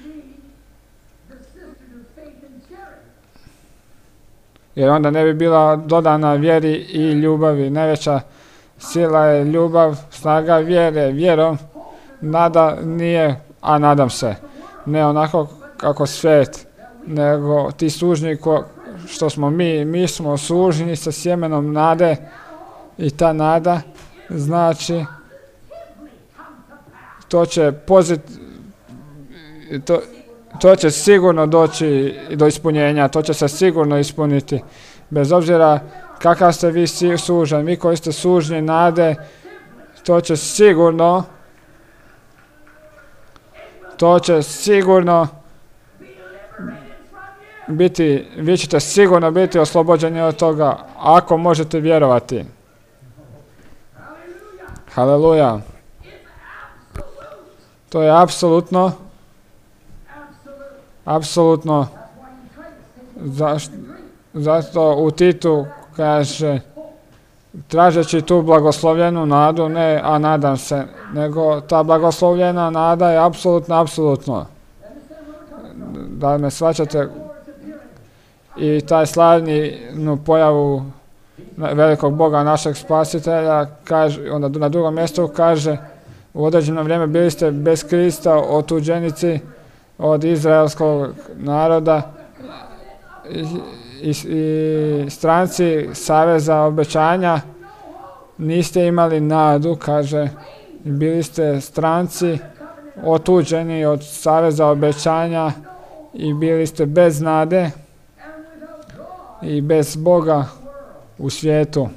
Jer onda ne bi bila dodana vjeri i ljubavi. Najveća sila je ljubav, snaga vjere, vjerom. Nada nije, a nadam se. Ne onako kako svijet, nego ti sužnji ko, što smo mi, mi smo sužnji sa sjemenom nade i ta nada znači to će pozit, to, to će sigurno doći do ispunjenja, to će se sigurno ispuniti. Bez obzira kakav ste vi sužan, vi koji ste sužnji nade, to će sigurno, to će sigurno biti, vi ćete sigurno biti oslobođeni od toga, ako možete vjerovati. Haleluja. To je apsolutno, apsolutno, zašto, zato u Titu kaže, tražeći tu blagoslovljenu nadu, ne, a nadam se, nego ta blagoslovljena nada je apsolutno, apsolutno. Da me shvaćate, i taj slavnu pojavu velikog Boga, našeg spasitelja, kaže, onda na drugom mjestu kaže, u određeno vrijeme bili ste bez Krista, otuđenici od izraelskog naroda i, i, i stranci saveza obećanja, niste imali nadu, kaže, bili ste stranci otuđeni od saveza obećanja i bili ste bez nade. i bez Boga u svijetu.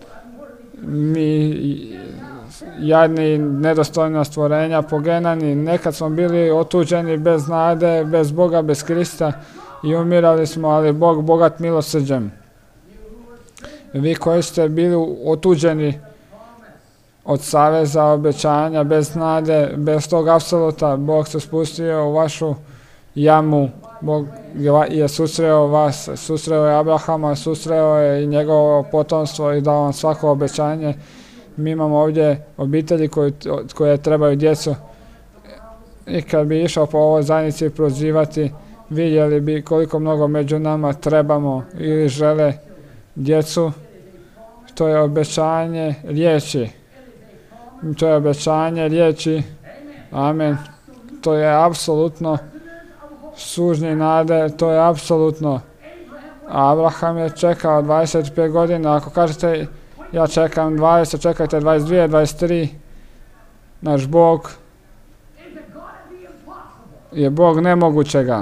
Mi jadni, nedostojna stvorenja, pogenani, nekad smo bili otuđeni bez nade, bez Boga, bez Krista i umirali smo, ali Bog bogat milosrđem. Vi koji ste bili otuđeni od saveza, obećanja, bez nade, bez tog apsoluta, Bog se spustio u vašu jamu. Bog je susreo vas, susreo je Abrahama, susreo je i njegovo potomstvo i dao vam svako obećanje. Mi imamo ovdje obitelji koje, koje trebaju djecu. I kad bi išao po ovoj zajednici prozivati, vidjeli bi koliko mnogo među nama trebamo ili žele djecu. To je obećanje riječi. To je obećanje riječi. Amen. To je apsolutno sužnji nade, to je apsolutno. Abraham je čekao dvadeset pet godina. Ako kažete ja čekam dvadeset, čekajte dvadeset dvije, dvadeset tri. Naš Bog je Bog nemogućega.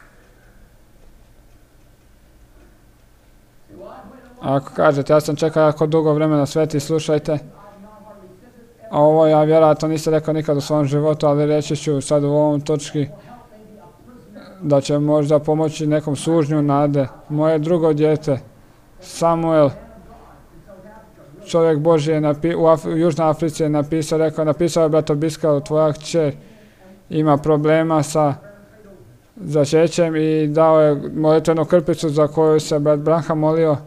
Ako kažete ja sam čekao jako dugo vremena, sveti, slušajte. A ovo ja vjerojatno niste rekao nikad u svom životu, ali reći ću sad u ovom točki da će možda pomoći nekom sužnju nade. Moje drugo dijete, Samuel, čovjek Božji je napi, u, Af, u Južnoj Africi je napisao, rekao, napisao je brato Biskal, tvoja kćer ima problema sa začećem i dao je molitvenu krpicu za koju se brat Branham molio.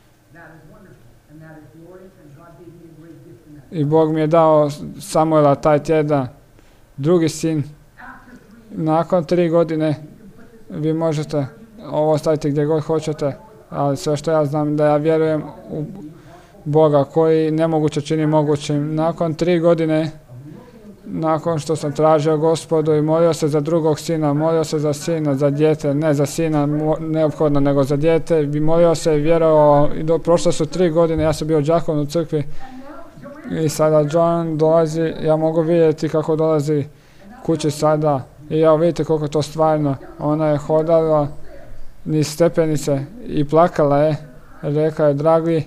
I Bog mi je dao Samuela taj tjedan, drugi sin. Nakon tri godine vi možete ovo staviti gdje god hoćete, ali sve što ja znam da ja vjerujem u Boga koji nemoguće čini mogućim. Nakon tri godine, nakon što sam tražio Gospodu i molio se za drugog sina, molio se za sina, za dijete, ne za sina neophodno, nego za dijete, i molio se i vjerovao. I do, prošle su tri godine, ja sam bio đakon u crkvi i sada John dolazi, ja mogu vidjeti kako dolazi kući sada i ja vidite koliko to stvarno. Ona je hodala niz stepenice i plakala je, rekla je, dragi,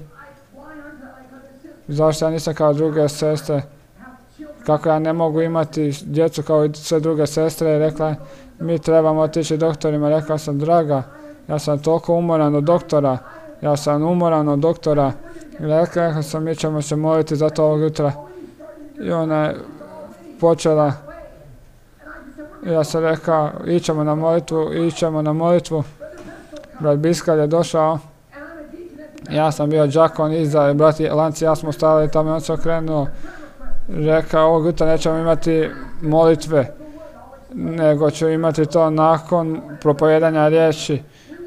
zašto ja nisam kao druge sestre, kako ja ne mogu imati djecu kao i sve druge sestre, rekla je, mi trebamo otići doktorima. Rekla sam, draga, ja sam toliko umoran od doktora, ja sam umoran od doktora. Rekla sam, mi ćemo se moliti za to ovog jutra. I ona je počela, ja sam rekao, ićemo na molitvu, ićemo na molitvu. Brat Biskal je došao, ja sam bio đakon iza, brati Lanci, ja smo stali tamo i on se okrenuo. Rekao, ovog jutra nećemo imati molitve, nego ću imati to nakon propovedanja riječi.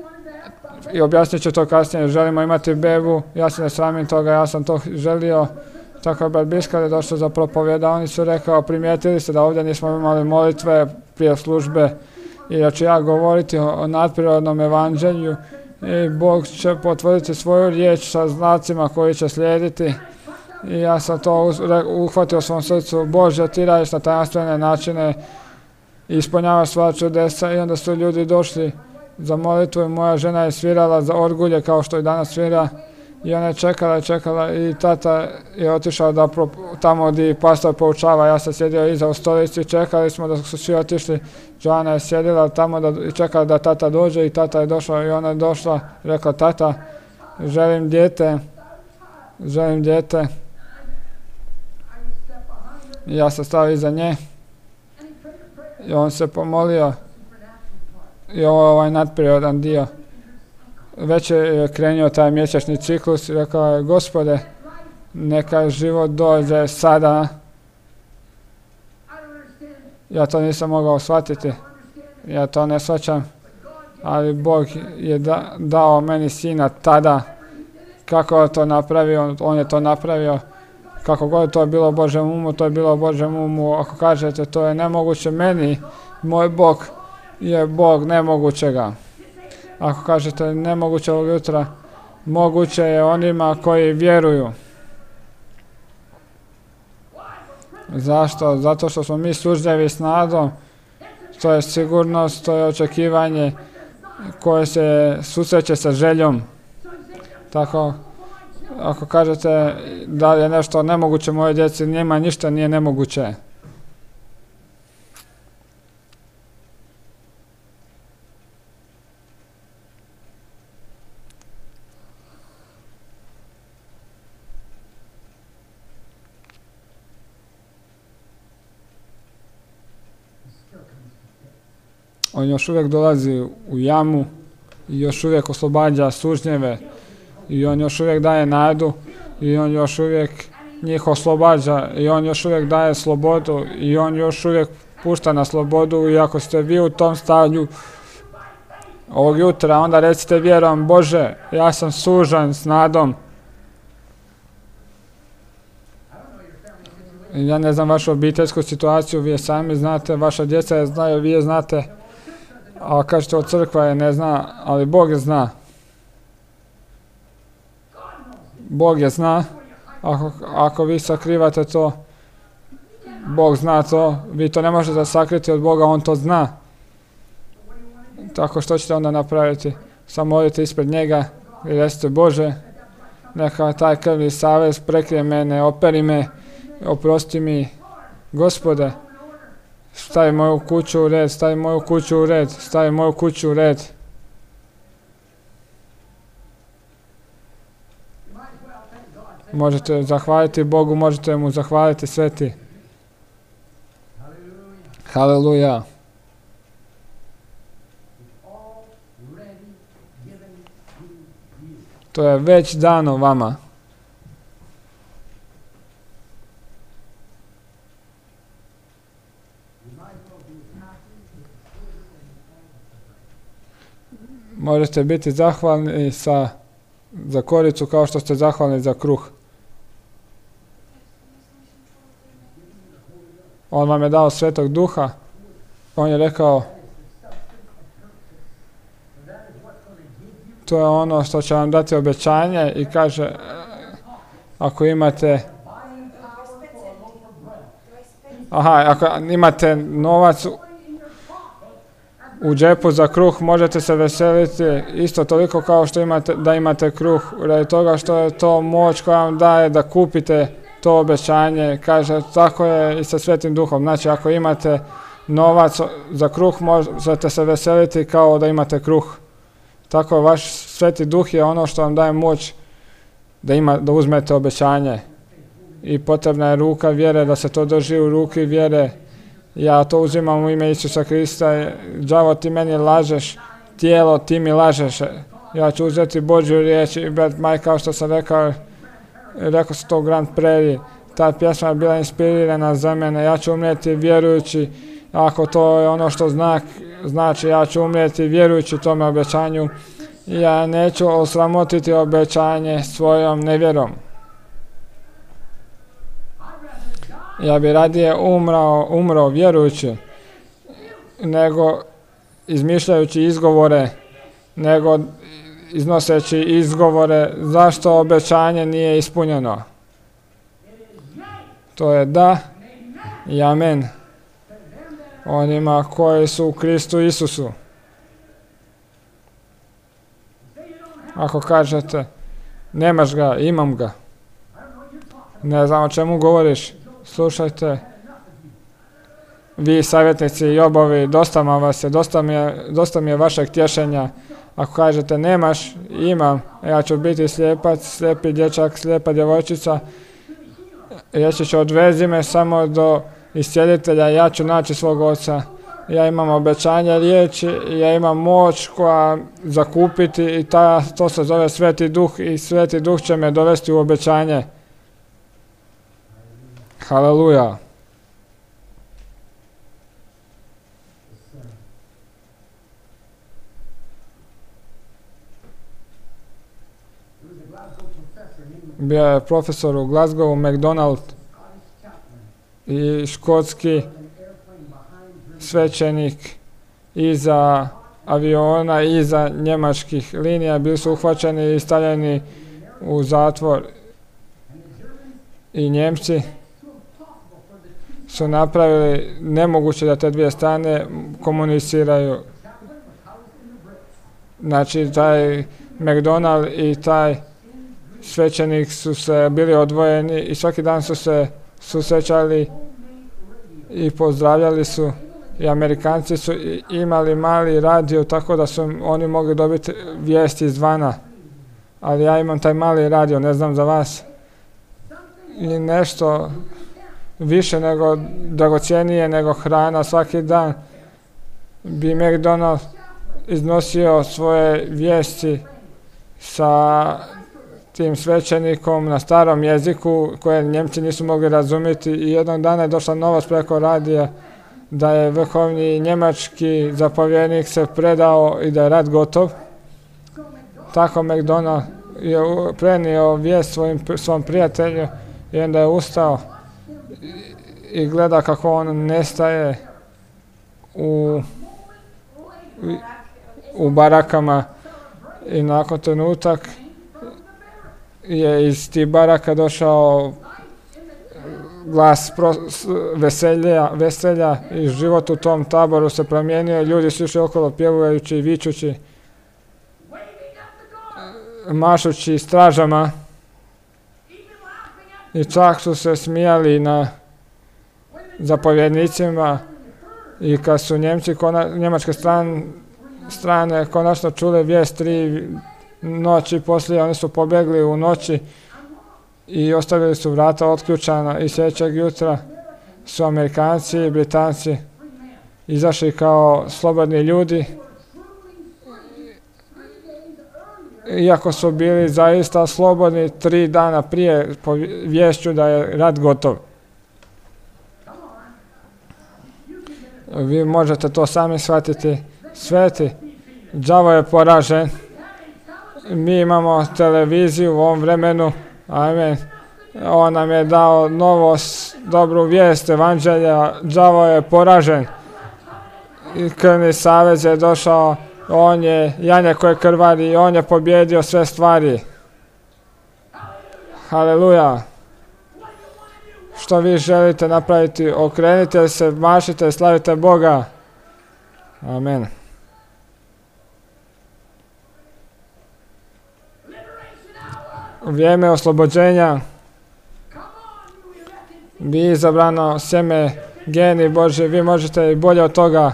I objasnit ću to kasnije, želimo imati bebu, ja se ne sramim toga, ja sam to želio. Tako je brat Biskal je došao za propovjeda, oni su rekao, primijetili ste da ovdje nismo imali molitve prije službe i da ću ja govoriti o, o nadprirodnom evanđelju i Bog će potvrditi svoju riječ sa znacima koji će slijediti. I ja sam to uhvatio u svom srcu, Bože, ti radiš na tajanstvene načine i ispunjavaš sva čudesa. I onda su ljudi došli za molitvu i moja žena je svirala za orgulje kao što i danas svira. I ona je čekala i čekala i tata je otišao da pro, tamo gdje pastor poučava. Ja sam sjedio iza u stolici i čekali smo da su svi otišli. Joana je sjedila tamo da, i čekala da tata dođe i tata je došao i ona je došla, rekla, tata, želim dijete, želim dijete. I ja sam stao iza nje i on se pomolio i ovo je ovaj nadprirodan dio. Već je krenuo taj mjesečni ciklus i rekao je, Gospode, neka život dođe sada. Ja to nisam mogao shvatiti, ja to ne shvaćam, ali Bog je da, dao meni sina tada. Kako je to napravio, on je to napravio. Kako god to je bilo u Božjem umu, to je bilo u Božjem umu. Ako kažete to je nemoguće meni, moj Bog je Bog nemogućega. Ako kažete nemoguće ovog jutra, moguće je onima koji vjeruju. Zašto? Zato što smo mi sužnjevi s nadom. To je sigurnost, to je očekivanje koje se susreće sa željom. Tako, ako kažete da je nešto nemoguće moje djeci, njima ništa nije nemoguće. On još uvijek dolazi u jamu i još uvijek oslobađa sužnjeve i on još uvijek daje nadu i on još uvijek njih oslobađa i on još uvijek daje slobodu i on još uvijek pušta na slobodu i ako ste vi u tom stanju ovog jutra, onda recite vjerom: Bože, ja sam sužan s nadom. Ja ne znam vašu obiteljsku situaciju, vi je sami znate, vaša djeca je znaju, vi je znate. A kažete od crkva je ne zna, ali Bog je zna. Bog je zna. Ako, ako vi sakrivate to, Bog zna to. Vi to ne možete sakriti od Boga, On to zna. Tako što ćete onda napraviti? Samo odite ispred njega i recite: Bože, neka taj krvni savez prekrije mene, operi me, oprosti mi. Gospode, stavi moju kuću u red, stavi moju kuću u red, stavi moju kuću u red. Možete zahvaliti Bogu, možete mu zahvaliti sveti. Haleluja. To je već dano vama. Možete biti zahvalni sa, za koricu kao što ste zahvalni za kruh. On vam je dao Svetog Duha. On je rekao: to je ono što će vam dati obećanje i kaže: ako imate aha, ako imate novac u džepu za kruh, možete se veseliti isto toliko kao što imate da imate kruh, radi toga što je to moć koja vam daje da kupite to obećanje. Kaže, tako je i sa Svetim Duhom. Znači, ako imate novac za kruh, možete se veseliti kao da imate kruh. Tako vaš Sveti Duh je ono što vam daje moć da, ima, da uzmete obećanje. I potrebna je ruka vjere, da se to drži u ruki vjere. Ja to uzimam u ime Isusa Krista. Đavo, ti meni lažeš, tijelo, ti mi lažeš. Ja ću uzeti Božju riječ i brat Maj, kao što sam rekao, rekao sam to u Grand Prairie. Ta pjesma je bila inspirirana za mene. Ja ću umrijeti vjerujući, ako to je ono što znak, znači ja ću umrijeti vjerujući tome obećanju. Ja neću osramotiti obećanje svojom nevjerom. Ja bi radije umrao, umro vjerujući, nego izmišljajući izgovore, nego iznoseći izgovore zašto obećanje nije ispunjeno. To je da i amen onima koji su u Kristu Isusu. Ako kažete, nemaš ga, imam ga, ne znam o čemu govoriš, slušajte, vi savjetnici Jobovi, dosta vam vas je, dosta mi je, dosta mi je vašeg tješenja. Ako kažete nemaš, imam, ja ću biti slijepac, slijepi dječak, slijepa djevojčica, reći ću odvezi me samo do iscijelitelja, ja ću naći svog oca. Ja imam obećanje riječi, ja imam moć koja zakupiti i ta, to se zove Sveti Duh i Sveti Duh će me dovesti u obećanje. Haleluja. Bio je profesor u Glasgowu, MacDonald, i škotski svećenik iza aviona, iza njemačkih linija, bili su uhvaćeni i stavljeni u zatvor. I Njemci su napravili nemoguće da te dvije strane komuniciraju. Znači, taj MacDonald i taj svećenik su se bili odvojeni i svaki dan su se susrećali i pozdravljali su. I Amerikanci su imali mali radio tako da su oni mogli dobiti vijesti izvana. Ali ja imam taj mali radio, ne znam za vas. I nešto više nego dragocjenije nego hrana svaki dan bi McDonald iznosio svoje vijesti sa tim svećenikom na starom jeziku koje Njemci nisu mogli razumjeti i jednog dana je došla novost preko radija da je vrhovni njemački zapovjednik se predao i da je rat gotov. Tako McDonald je prenio vijest svojim, svom prijatelju i onda je ustao i gleda kako on nestaje u, u barakama i nakon trenutak je iz tih baraka došao glas pro, veselja, veselja i život u tom taboru se promijenio. Ljudi su išli okolo pjevajući i vičući, mašući stražama i čak su se smijali na zapovjednicima i kad su Njemci, kona, njemačke stran, strane konačno čule vijest tri noći poslije, oni su pobjegli u noći i ostavili su vrata otključana i sljedećeg jutra su Amerikanci i Britanci izašli kao slobodni ljudi, iako su bili zaista slobodni tri dana prije po viješću da je rat gotov. Vi možete to sami shvatiti. Sveti, đavo je poražen. Mi imamo televiziju u ovom vremenu. Amen. On nam je dao novost, dobru vijest evanđelja. Đavo je poražen. I krvni savez je došao. On je janje koje krvari i on je pobjedio sve stvari. Haleluja. Što vi želite napraviti? Okrenite se, mašite, slavite Boga. Amen. Vrijeme oslobođenja. Vi izabrano sjeme, geni Boži, vi možete i bolje od toga.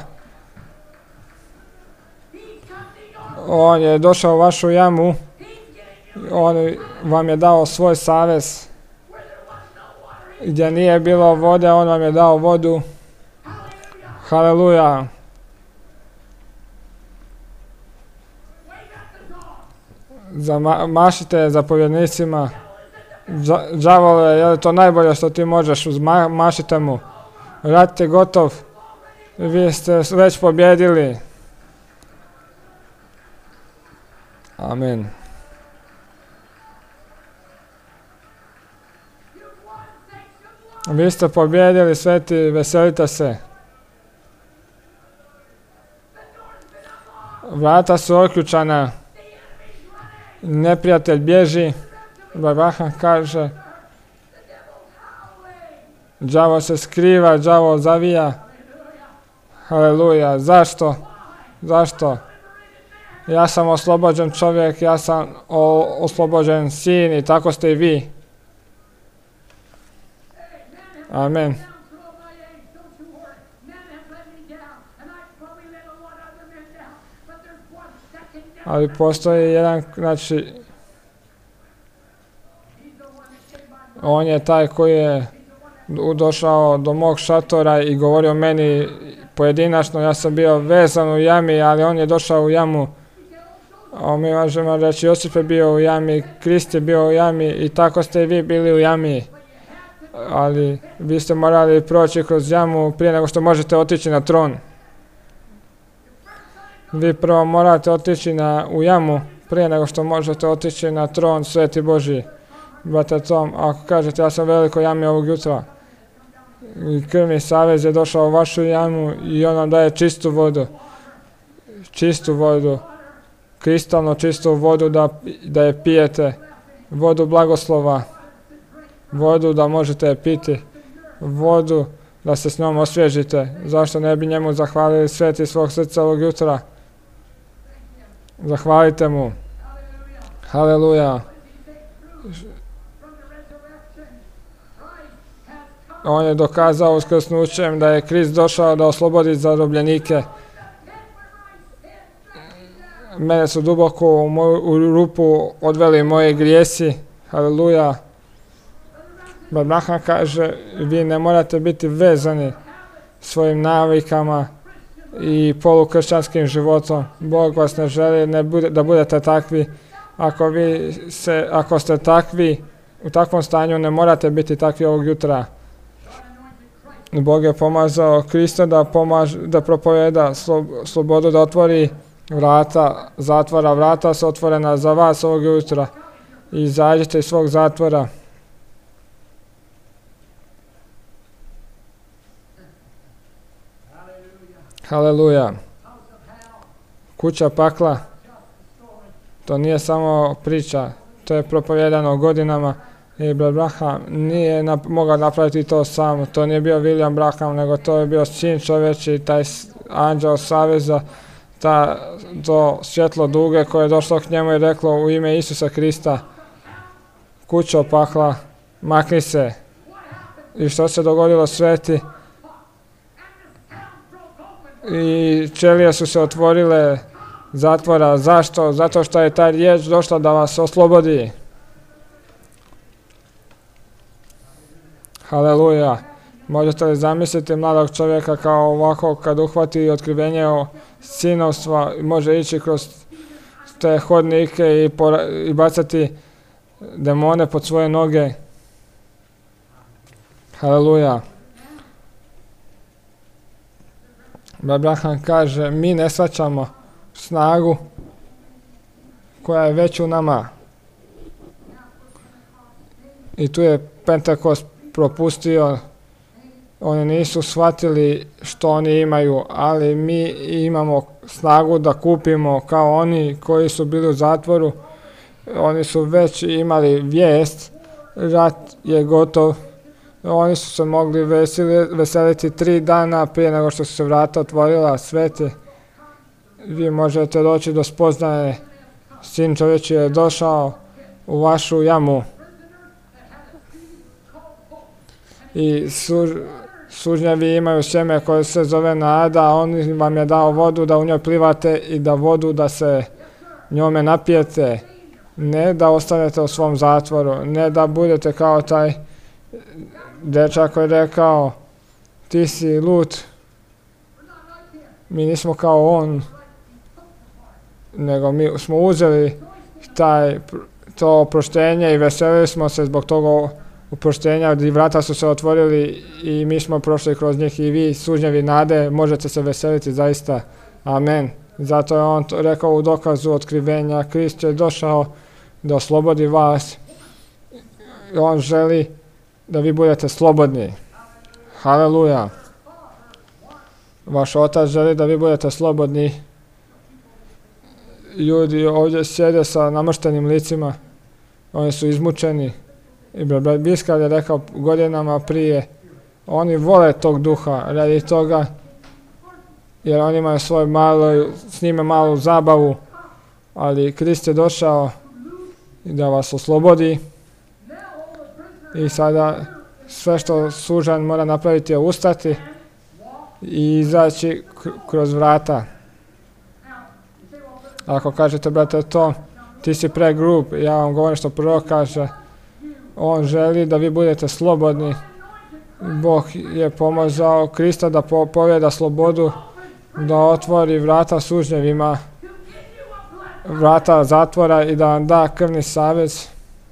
On je došao u vašu jamu. On vam je dao svoj savez. Gdje nije bilo vode, on vam je dao vodu. Haleluja. Mašite zapovjednicima. Đavole, je li to najbolje što ti možeš? Mašite mu. Rat je gotov. Vi ste već pobjedili. Amen. Vi ste pobjedili, sveti, veselite se. Vrata su otključana. Neprijatelj bježi. Babahan kaže. Đavo se skriva, đavo zavija. Haleluja. Zašto? Zašto? Ja sam oslobođen čovjek, ja sam oslobođen sin i tako ste i vi. Amen. Ali postoji jedan, znači, on je taj koji je došao do mog šatora i govorio meni pojedinačno, ja sam bio vezan u jami, ali on je došao u jamu. A mi možemo reći, Josip je bio u jami, Krist je bio u jami i tako ste i vi bili u jami. Ali vi ste morali proći kroz jamu prije nego što možete otići na tron. Vi prvo morate otići na, u jamu prije nego što možete otići na tron Sveti Božji. Brate Tom, ako kažete ja sam veliko jami ovog jutra i krvni savez je došao u vašu jamu i on vam daje čistu vodu. Čistu vodu. Kristalno čistu vodu da, da je pijete. Vodu blagoslova. Vodu da možete je piti. Vodu da se s njom osvježite. Zašto ne bi njemu zahvalili sveti svog srca ovog jutra? Zahvalite mu. Haleluja. On je dokazao uskrsnućem da je Krist došao da oslobodi zarobljenike. Mene su duboko u moju u rupu odveli moji grijesi. Haleluja. Abraham kaže, vi ne morate biti vezani svojim navikama i polukršćanskim životom. Bog vas ne želi ne bude, da budete takvi. Ako, vi se, ako ste takvi, u takvom stanju ne morate biti takvi ovog jutra. Bog je pomazao Krista da, pomaž, da propoveda slobodu, da otvori vrata zatvora. Vrata su otvorena za vas ovog jutra. I izađite iz svog zatvora. Haleluja. Kuća pakla. To nije samo priča. To je propovjedano godinama. I Abraham nije nap mogao napraviti to sam. To nije bio William Branham, nego to je bio sin čovječi, taj anđeo saveza, ta, to svjetlo duge koje je došlo k njemu i reklo u ime Isusa Krista, kućo pakla, makni se. I što se dogodilo, sveti? I ćelije su se otvorile zatvora. Zašto? Zato što je ta riječ došla da vas oslobodi. Haleluja. Možete li zamisliti mladog čovjeka kao ovako kad uhvati otkrivenje o sinovstva, može ići kroz te hodnike i, i bacati demone pod svoje noge. Haleluja. Abraham kaže, mi ne shvaćamo snagu koja je već u nama. I tu je Pentekost propustio. Oni nisu shvatili što oni imaju, ali mi imamo snagu da kupimo kao oni koji su bili u zatvoru. Oni su već imali vijest, rat je gotov. Oni su se mogli veseli, veseliti tri dana prije nego što su se vrata otvorila. Sveti, vi možete doći do spoznaje. Sin čovječi je došao u vašu jamu. I su, sužnjevi imaju sjeme koje se zove nada, a on vam je dao vodu da u njoj plivate i da vodu da se njome napijete. Ne da ostanete u svom zatvoru, ne da budete kao taj dečak koji je rekao, ti si lud, mi nismo kao on, nego mi smo uzeli taj, to oproštenje i veselili smo se zbog toga oproštenja, i vrata su se otvorili i mi smo prošli kroz njih i vi, sužnjevi nade, možete se veseliti zaista. Amen. Zato je on to rekao u dokazu otkrivenja, Krist je došao da oslobodi vas. On želi da vi budete slobodni. Haleluja. Vaš otac želi da vi budete slobodni. Ljudi ovdje sjede sa namrštenim licima. Oni su izmučeni. I brat Biskal je rekao godinama prije, oni vole tog duha radi toga, jer oni imaju svoj malo, s njime malu zabavu, ali Krist je došao da vas oslobodi. I sada sve što sužan mora napraviti je ustati i izaći kroz vrata. Ako kažete, brate, to, ti si pregrub, ja vam govorim što prorok kaže, on želi da vi budete slobodni. Bog je pomazao Krista da po, povjeda slobodu, da otvori vrata sužnjevima, vrata zatvora i da vam da krvni savez.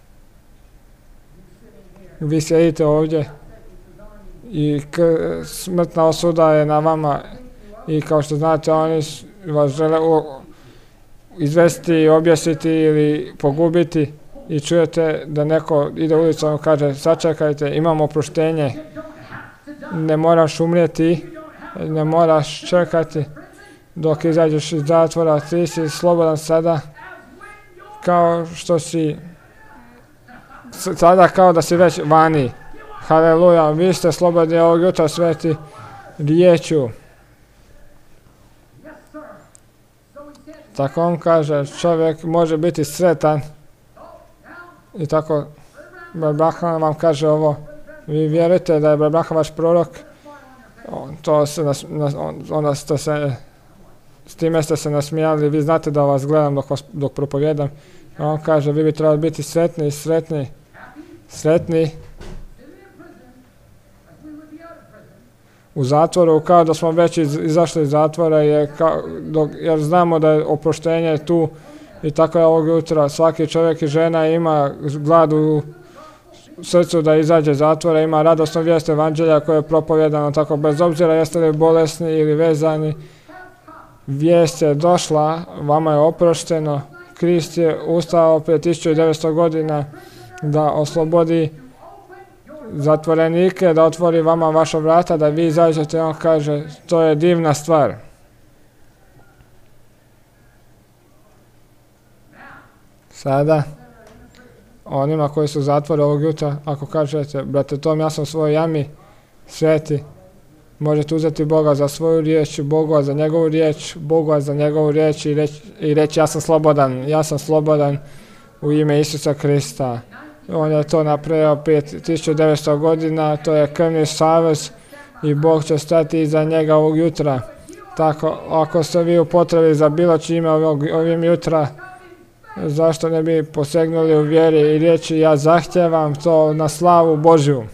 Vi sjedite ovdje i k smrtna osuda je na vama i kao što znate oni vas žele izvesti, objesiti ili pogubiti i čujete da neko ide ulicom i kaže sačekajte, imamo oproštenje, ne moraš umrijeti, ne moraš čekati dok izađeš iz zatvora, ti si slobodan sada kao što si sada kao da si već vani. Haleluja, vi ste slobodni ovog jutra sveti riječju. Tako on kaže, čovjek može biti sretan I tako Abraham vam kaže ovo, vi vjerujete da je Abraham vaš prorok, to se nas, nas, onda ste se, s time ste se nasmijali, vi znate da vas gledam dok, vas, dok propovjedam. A on kaže, vi bi trebali biti sretni, sretni, sretni u zatvoru, kao da smo već iz, izašli iz zatvora, je kao, dok, jer znamo da je oproštenje tu i tako je ovog jutra. Svaki čovjek i žena ima glad u srcu da izađe iz zatvora, ima radosnu vijest evanđelja koje je propovjedano, tako bez obzira jeste li bolesni ili vezani, vijest je došla, vama je oprošteno, Krist je ustao prije tisuću devetsto godina da oslobodi zatvorenike, da otvori vama vaša vrata, da vi izađete. On kaže, to je divna stvar. Sada, onima koji su u zatvoru ovog jutra, ako kažete, brate Tom, ja sam u svojoj jami sveti, možete uzeti Boga za svoju riječ, Boga za njegovu riječ, Boga za njegovu riječ i reći, i reći ja sam slobodan, ja sam slobodan u ime Isusa Krista. On je to napravio prije tisuću devetsto godina, to je krvni savez i Bog će stati iza njega ovog jutra. Tako, ako ste vi u potrebi za bilo čime ovog, ovim jutra, zašto ne bi posegnuli u vjeri i riječi ja zahtijevam to na slavu Božju.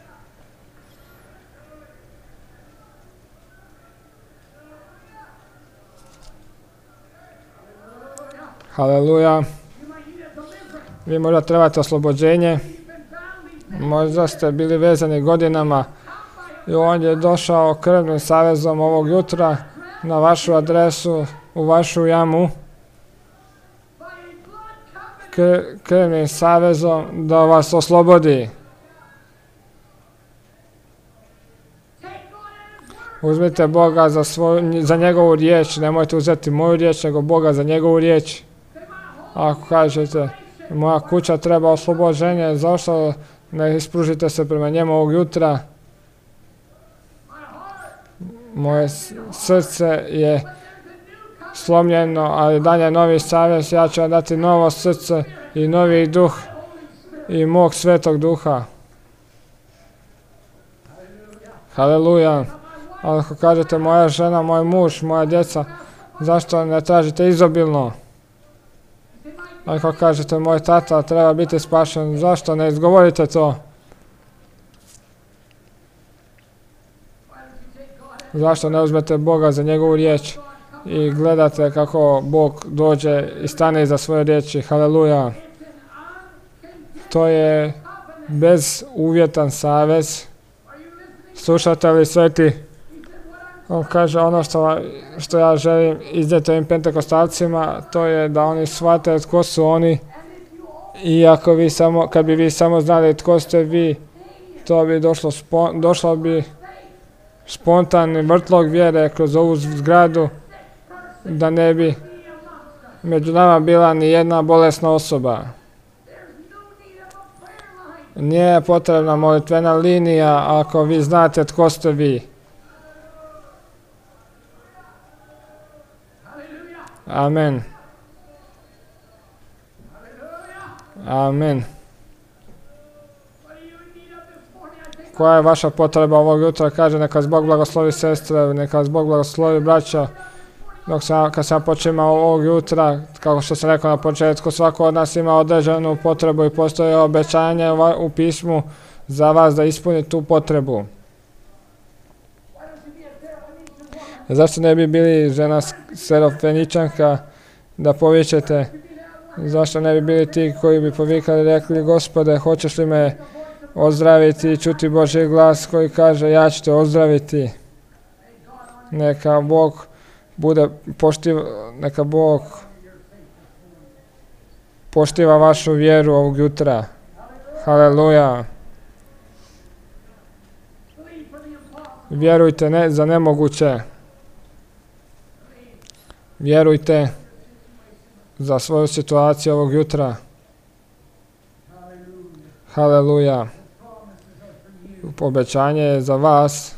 Haleluja. Vi možda trebate oslobođenje, možda ste bili vezani godinama i on je došao krvnim savezom ovog jutra na vašu adresu, u vašu jamu, krvnim savezom da vas oslobodi. Uzmite Boga za, svoju, za njegovu riječ, nemojte uzeti moju riječ, nego Boga za njegovu riječ. Ako kažete, moja kuća treba oslobođenje, zašto ne ispružite se prema njemu ovog jutra? Moje srce je slomljeno, ali dalje novi savez, ja ću vam dati novo srce i novi duh i mog svetog duha. Haleluja. Ali ako kažete moja žena, moj muž, moja djeca, zašto ne tražite izobilno? Ako kažete moj tata treba biti spašen, zašto ne izgovorite to? Zašto ne uzmete Boga za njegovu riječ i gledate kako Bog dođe i stane iza svoje riječi? Haleluja. To je bezuvjetan savez. Slušate li sveti? On kaže ono što, što ja želim iznijeti ovim pentekostalcima, to je da oni shvate tko su oni. I ako vi samo, kad bi vi samo znali tko ste vi, to bi došlo, spon, došlo bi spontani vrtlog vjere kroz ovu zgradu, da ne bi među nama bila ni jedna bolesna osoba. Nije potrebna molitvena linija ako vi znate tko ste vi. Amen. Amen. Koja je vaša potreba ovog jutra? Kaže, neka Bog blagoslovi sestre, neka Bog blagoslovi braća. Dok sam, kad sam počimao ovog jutra, kako što sam rekao na početku, svako od nas ima određenu potrebu i postoje obećanje u pismu za vas da ispuni tu potrebu. Zašto ne bi bili žena Serofeničanka da povičete? Zašto ne bi bili ti koji bi povikali i rekli, Gospode, hoćeš li me ozdraviti i čuti Božji glas koji kaže, ja ću te ozdraviti. Neka Bog bude poštiva, neka Bog poštiva vašu vjeru ovog jutra. Haleluja. Vjerujte ne, za nemoguće. Vjerujte za svoju situaciju ovog jutra. Haleluja. Obećanje je za vas.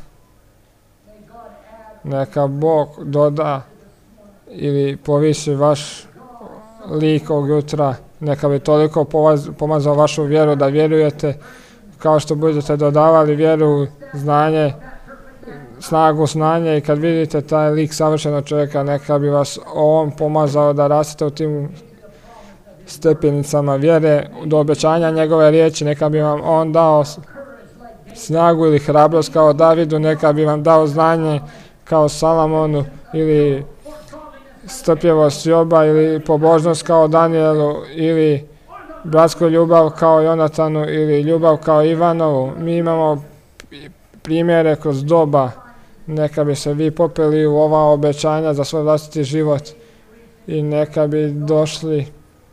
Neka Bog doda ili poviši vaš lik ovog jutra Neka bi toliko pomazao vašu vjeru da vjerujete, kao što budete dodavali vjeru, znanje, snagu, znanje, i kad vidite taj lik savršenog čovjeka, neka bi vas on pomazao da rastete u tim stepenicama vjere do obećanja njegove riječi. Neka bi vam on dao snagu ili hrabrost kao Davidu, neka bi vam dao znanje kao Salomonu, ili strpljivost Joba, ili pobožnost kao Danielu, ili bratsku ljubav kao Jonatanu, ili ljubav kao Ivanovu. Mi imamo primjere kroz doba. Neka bi se vi popeli u ova obećanja za svoj vlastiti život i neka bi došli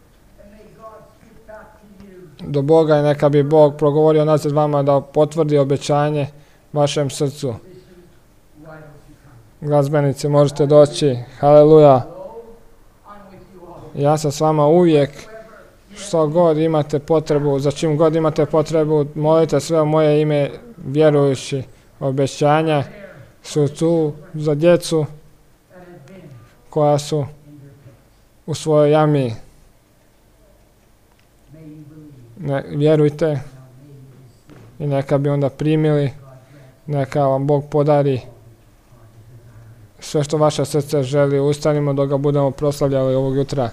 do Boga i neka bi Bog progovorio nazad vama da potvrdi obećanje vašem srcu. Glazbenici, možete doći. Haleluja. Ja sam s vama uvijek. Što god imate potrebu, za čim god imate potrebu, molite sve u moje ime vjerujući. Obećanja su tu za djecu koja su u svojoj jami. Ne, vjerujte i neka bi onda primili, neka vam Bog podari sve što vaše srce želi. Ustanimo dok ga budemo proslavljali ovog jutra.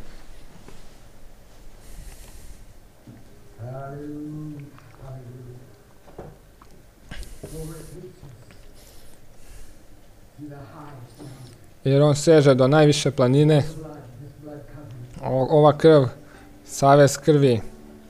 Jer on seže do najviše planine. O, ova krv, savez krvi.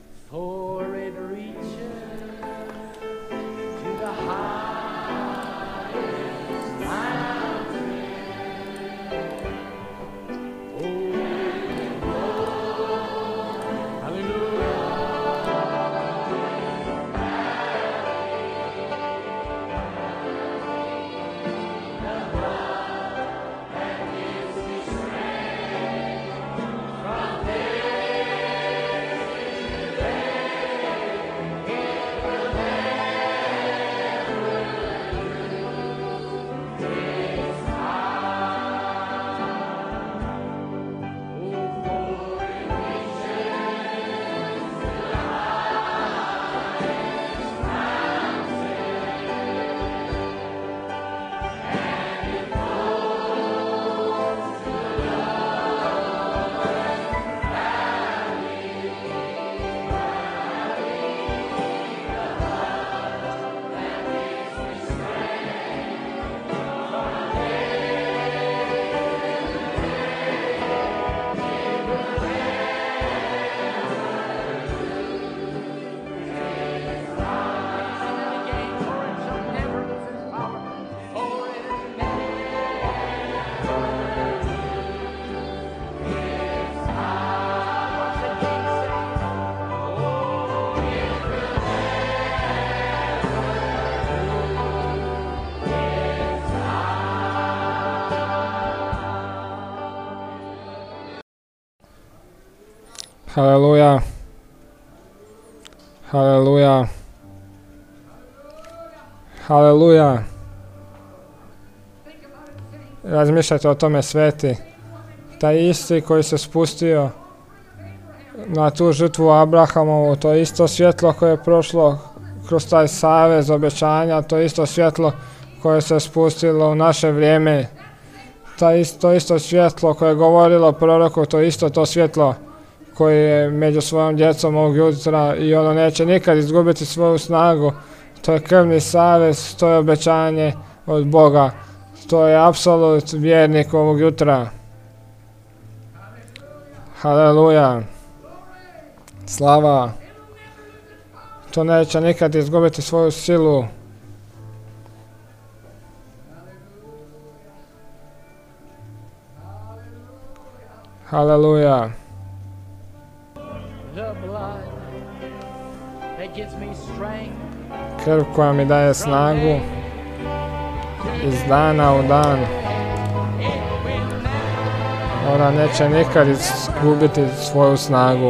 Haleluja. Haleluja. Haleluja. Razmišljajte o tome, sveti. Taj isti koji se spustio na tu žrtvu Abrahamovu, to isto svjetlo koje je prošlo kroz taj savez obećanja, to isto svjetlo koje se spustilo u naše vrijeme, to isto, isto svjetlo koje je govorilo proroku, to isto to svjetlo koji je među svojom djecom ovog jutra i ono neće nikad izgubiti svoju snagu. To je krvni savez, to je obećanje od Boga, to je apsolut vjernik ovog jutra. Haleluja. Slava. To neće nikad izgubiti svoju silu. Haleluja. Krv koja mi daje snagu iz dana u dan. Ona neće nikad izgubiti svoju snagu.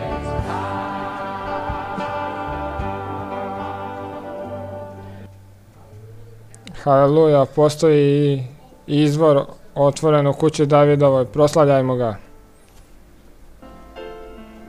Haleluja, postoji i izvor otvoren u kući Davidovoj, proslavljajmo ga.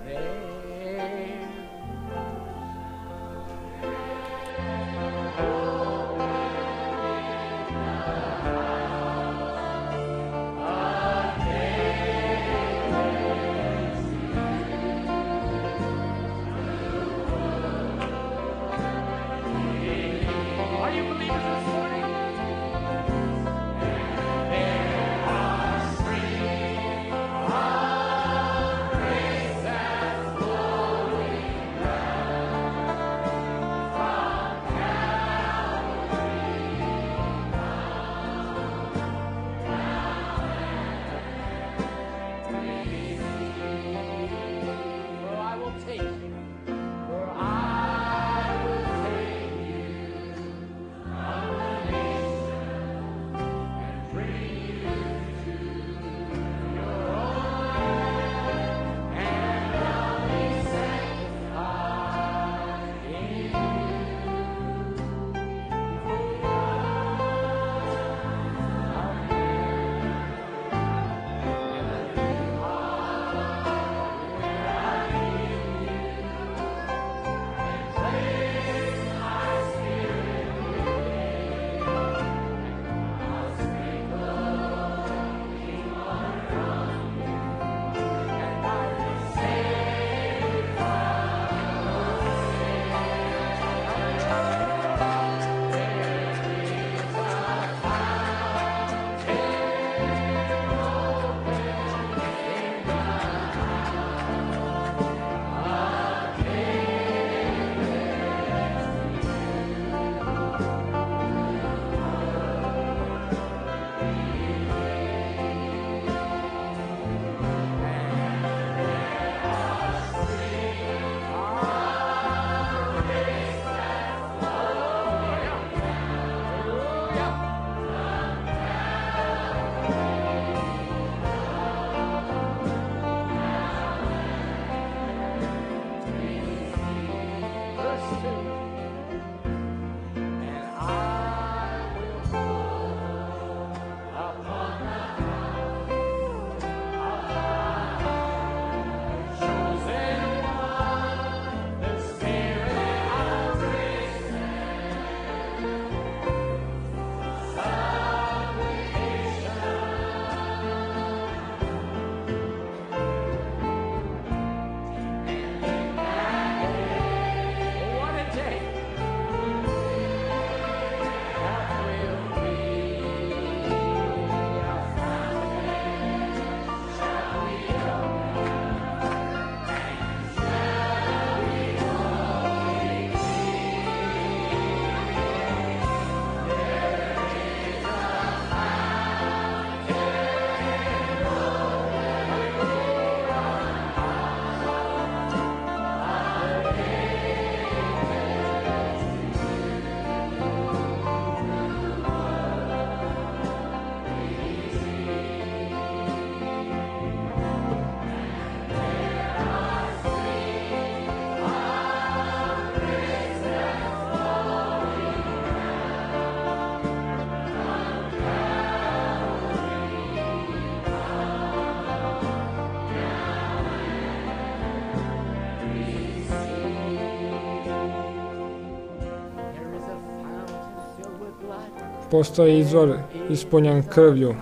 Postoji izvor ispunjen krvlju.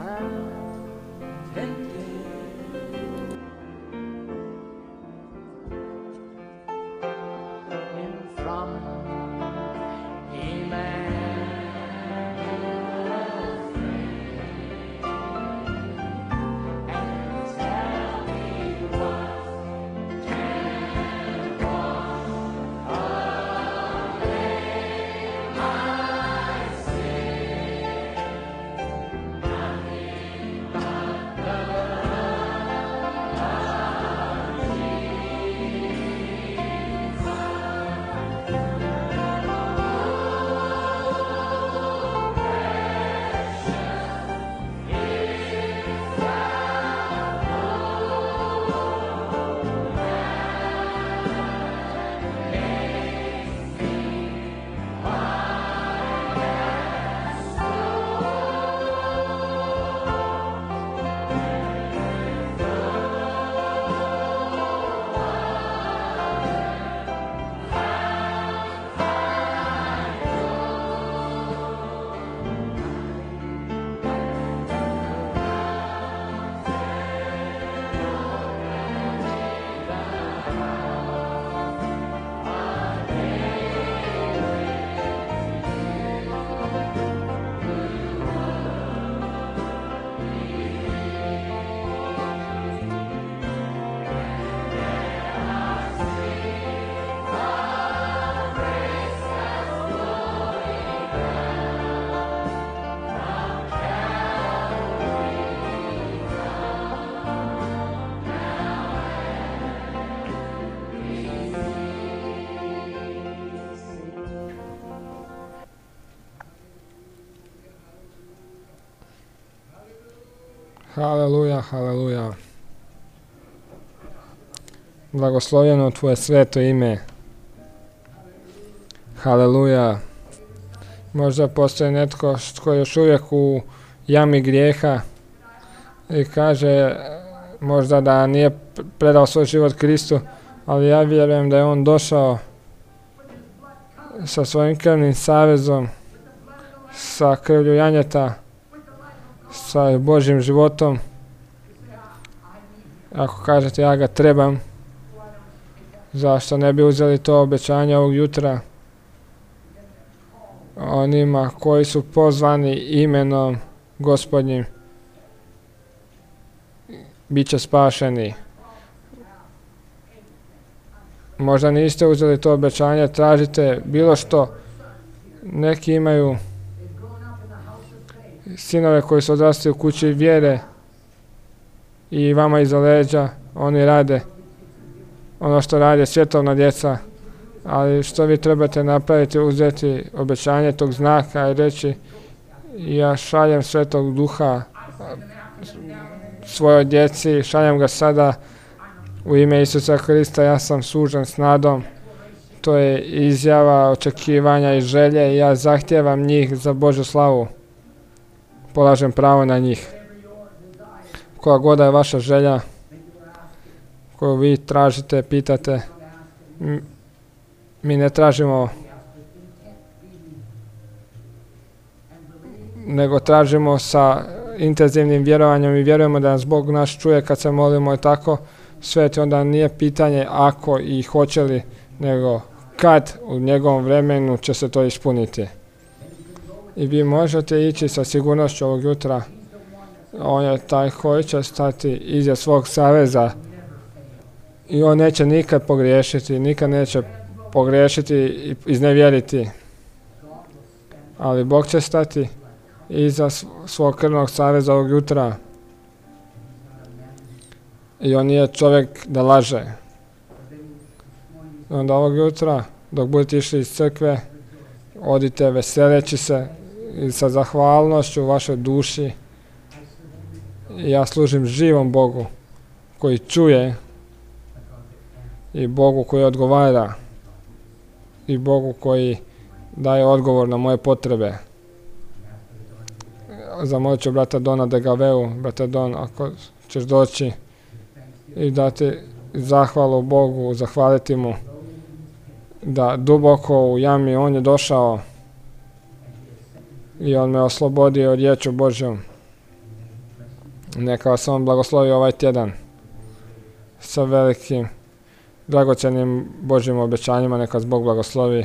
Haleluja, haleluja. Blagoslovljeno tvoje sveto ime. Haleluja. Možda postoji netko tko je još uvijek u jami grijeha i kaže možda da nije predao svoj život Kristu, ali ja vjerujem da je on došao sa svojim krvnim savezom, sa krvlju janjeta, sa Božjim životom. Ako kažete ja ga trebam, zašto ne bi uzeli to obećanje ovog jutra? Onima koji su pozvani imenom Gospodnjim bit će spašeni. Možda niste uzeli to obećanje, tražite bilo što. Neki imaju sinove koji su odrastali u kući vjere i vama iza leđa, oni rade ono što rade svjetovna djeca, ali što vi trebate napraviti, uzeti obećanje tog znaka i reći ja šaljem Svetog Duha svojoj djeci, šaljem ga sada u ime Isusa Hrista, ja sam sužen s nadom. To je izjava očekivanja i želje i ja zahtijevam njih za Božju slavu. Polažem pravo na njih. Koja god je vaša želja, koju vi tražite, pitate, mi ne tražimo, nego tražimo sa intenzivnim vjerovanjem i vjerujemo da nas Bog naš čuje kad se molimo i tako. Sveti, onda nije pitanje ako i hoće li, nego kad u njegovom vremenu će se to ispuniti. I vi možete ići sa sigurnošću ovog jutra. On je taj koji će stati iza svog saveza i on neće nikad pogriješiti, nikad neće pogriješiti i iznevjeriti. Ali Bog će stati iza svog krvnog saveza ovog jutra. I on nije čovjek da laže. Onda ovog jutra, dok budete išli iz crkve, odite veseleći se i sa zahvalnošću u vašoj duši. I ja služim živom Bogu koji čuje i Bogu koji odgovara i Bogu koji daje odgovor na moje potrebe. Zamolit ću brata Dona de Gaveu, brata Don, ako ćeš doći i dati zahvalu Bogu, zahvaliti mu da duboko u jami on je došao i on me oslobodio riječju Božjom. Neka vas on blagoslovi ovaj tjedan sa velikim dragocjenim Božjim obećanjima, neka vas Bog blagoslovi.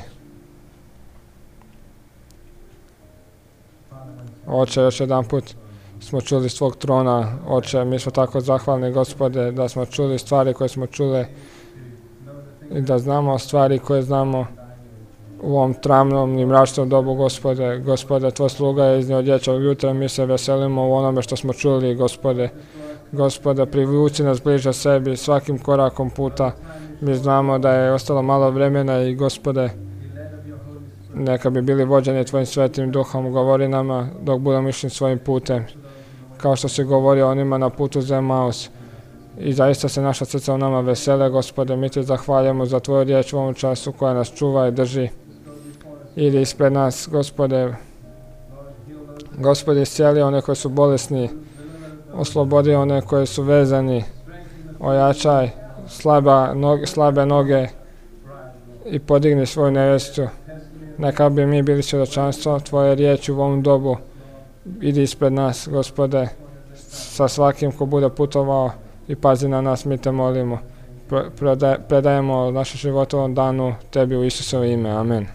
Oče, još jedan put smo čuli s tvog trona, Oče, mi smo tako zahvalni, Gospode, da smo čuli stvari koje smo čule i da znamo stvari koje znamo u ovom travnom i mračnom dobu, Gospode. Gospode, tvoj sluga je iznio riječ ovog jutra, mi se veselimo u onome što smo čuli, Gospode. Gospode, privuci nas bliže sebi svakim korakom puta. Mi znamo da je ostalo malo vremena i, Gospode, neka bi bili vođeni tvojim svetim duhom, govori nama dok budemo išli svojim putem. Kao što si govorio onima na putu za Emaus. I zaista se naša srca u nama vesele, Gospode, mi ti zahvaljujemo za tvoju riječ u ovom času koja nas čuva i drži. Idi ispred nas, Gospode. Gospode, iscijeli one koji su bolesni, oslobodi one koji su vezani, ojačaj slaba, noge, slabe noge i podigni svoju nevjestu. Neka bi mi bili svjedočanstvo tvoje riječi u ovom dobu. Idi ispred nas, Gospode, sa svakim ko bude putovao i pazi na nas, mi te molimo. Predajemo naše živote ovom danu tebi u Isusovo ime. Amen.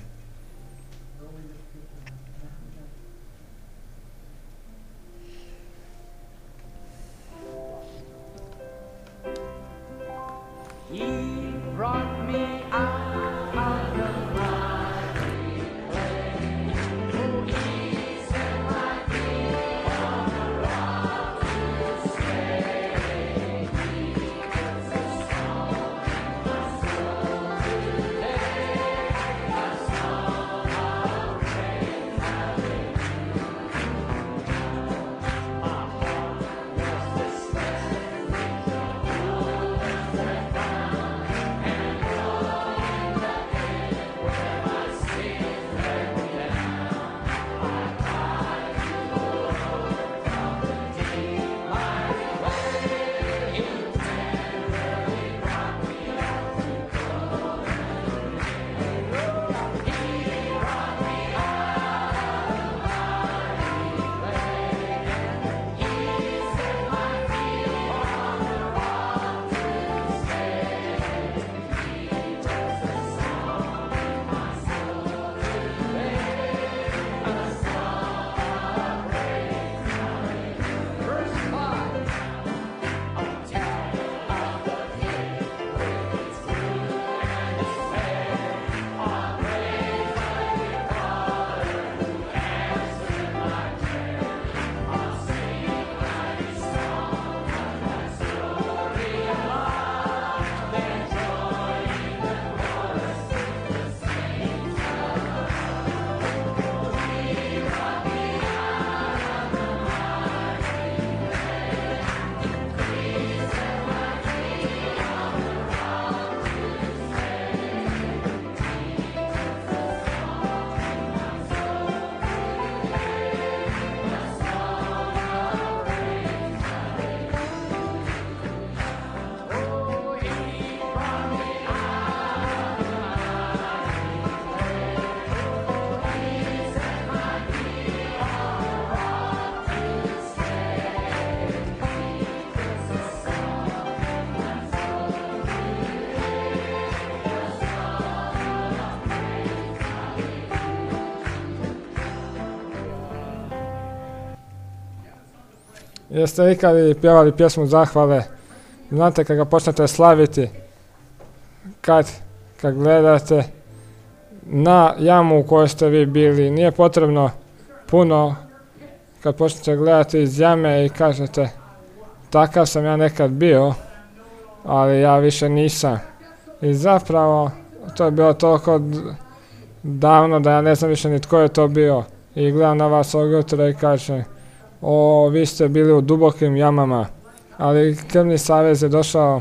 Jeste ikad pjevali pjesmu zahvale? Znate kad ga počnete slaviti, kad, kad gledate na jamu u kojoj ste vi bili, nije potrebno puno, kad počnete gledati iz jame i kažete takav sam ja nekad bio, ali ja više nisam. I zapravo to je bilo toliko davno da ja ne znam više ni tko je to bio. I gledam na vas ovog jutra i kažem, o, vi ste bili u dubokim jamama, ali krvni savez je došao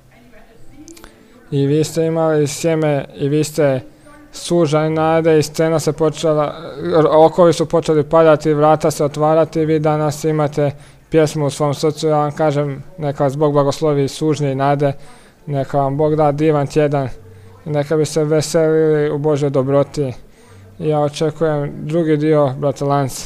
i vi ste imali sjeme i vi ste sužaj nade i scena se počela, okovi su počeli padati, vrata se otvarati, vi danas imate pjesmu u svom srcu. Ja vam kažem, neka vas Bog blagoslovi sužnje i nade, neka vam Bog da divan tjedan i neka bi se veselili u Božoj dobroti. Ja očekujem drugi dio, brate Lance.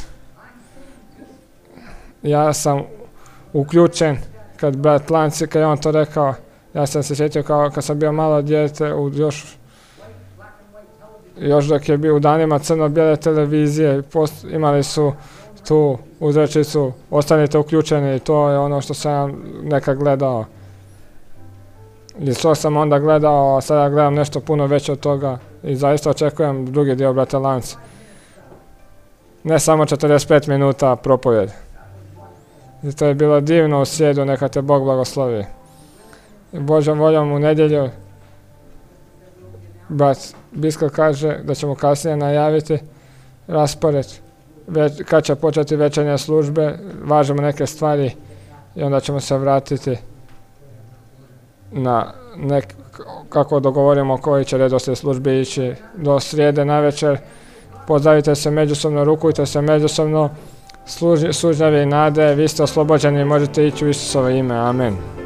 Ja sam uključen kad brat Lance, kad je on to rekao, ja sam se sjetio kao kad sam bio malo dijete, u još, još dok je bio u danima crno-bijele televizije, post, imali su tu uzrečicu, ostanite uključeni, i to je ono što sam nekad gledao. I to sam onda gledao, a sada gledam nešto puno veće od toga i zaista očekujem drugi dio, brate Lance. Ne samo četrdeset pet minuta propovjed. I to je bilo divno u srijedu, neka te Bog blagoslovi. I Božjom voljom u nedjelju, brat Biskop kaže da ćemo kasnije najaviti raspored, već, kad će početi večernje službe, važemo neke stvari i onda ćemo se vratiti na nek, kako dogovorimo koji će redoslijed službe ići do srijede navečer. Pozdravite se međusobno, rukujte se međusobno, sužnjavi i nade, vi ste oslobođeni i možete ići u Isusovo ime. Amen.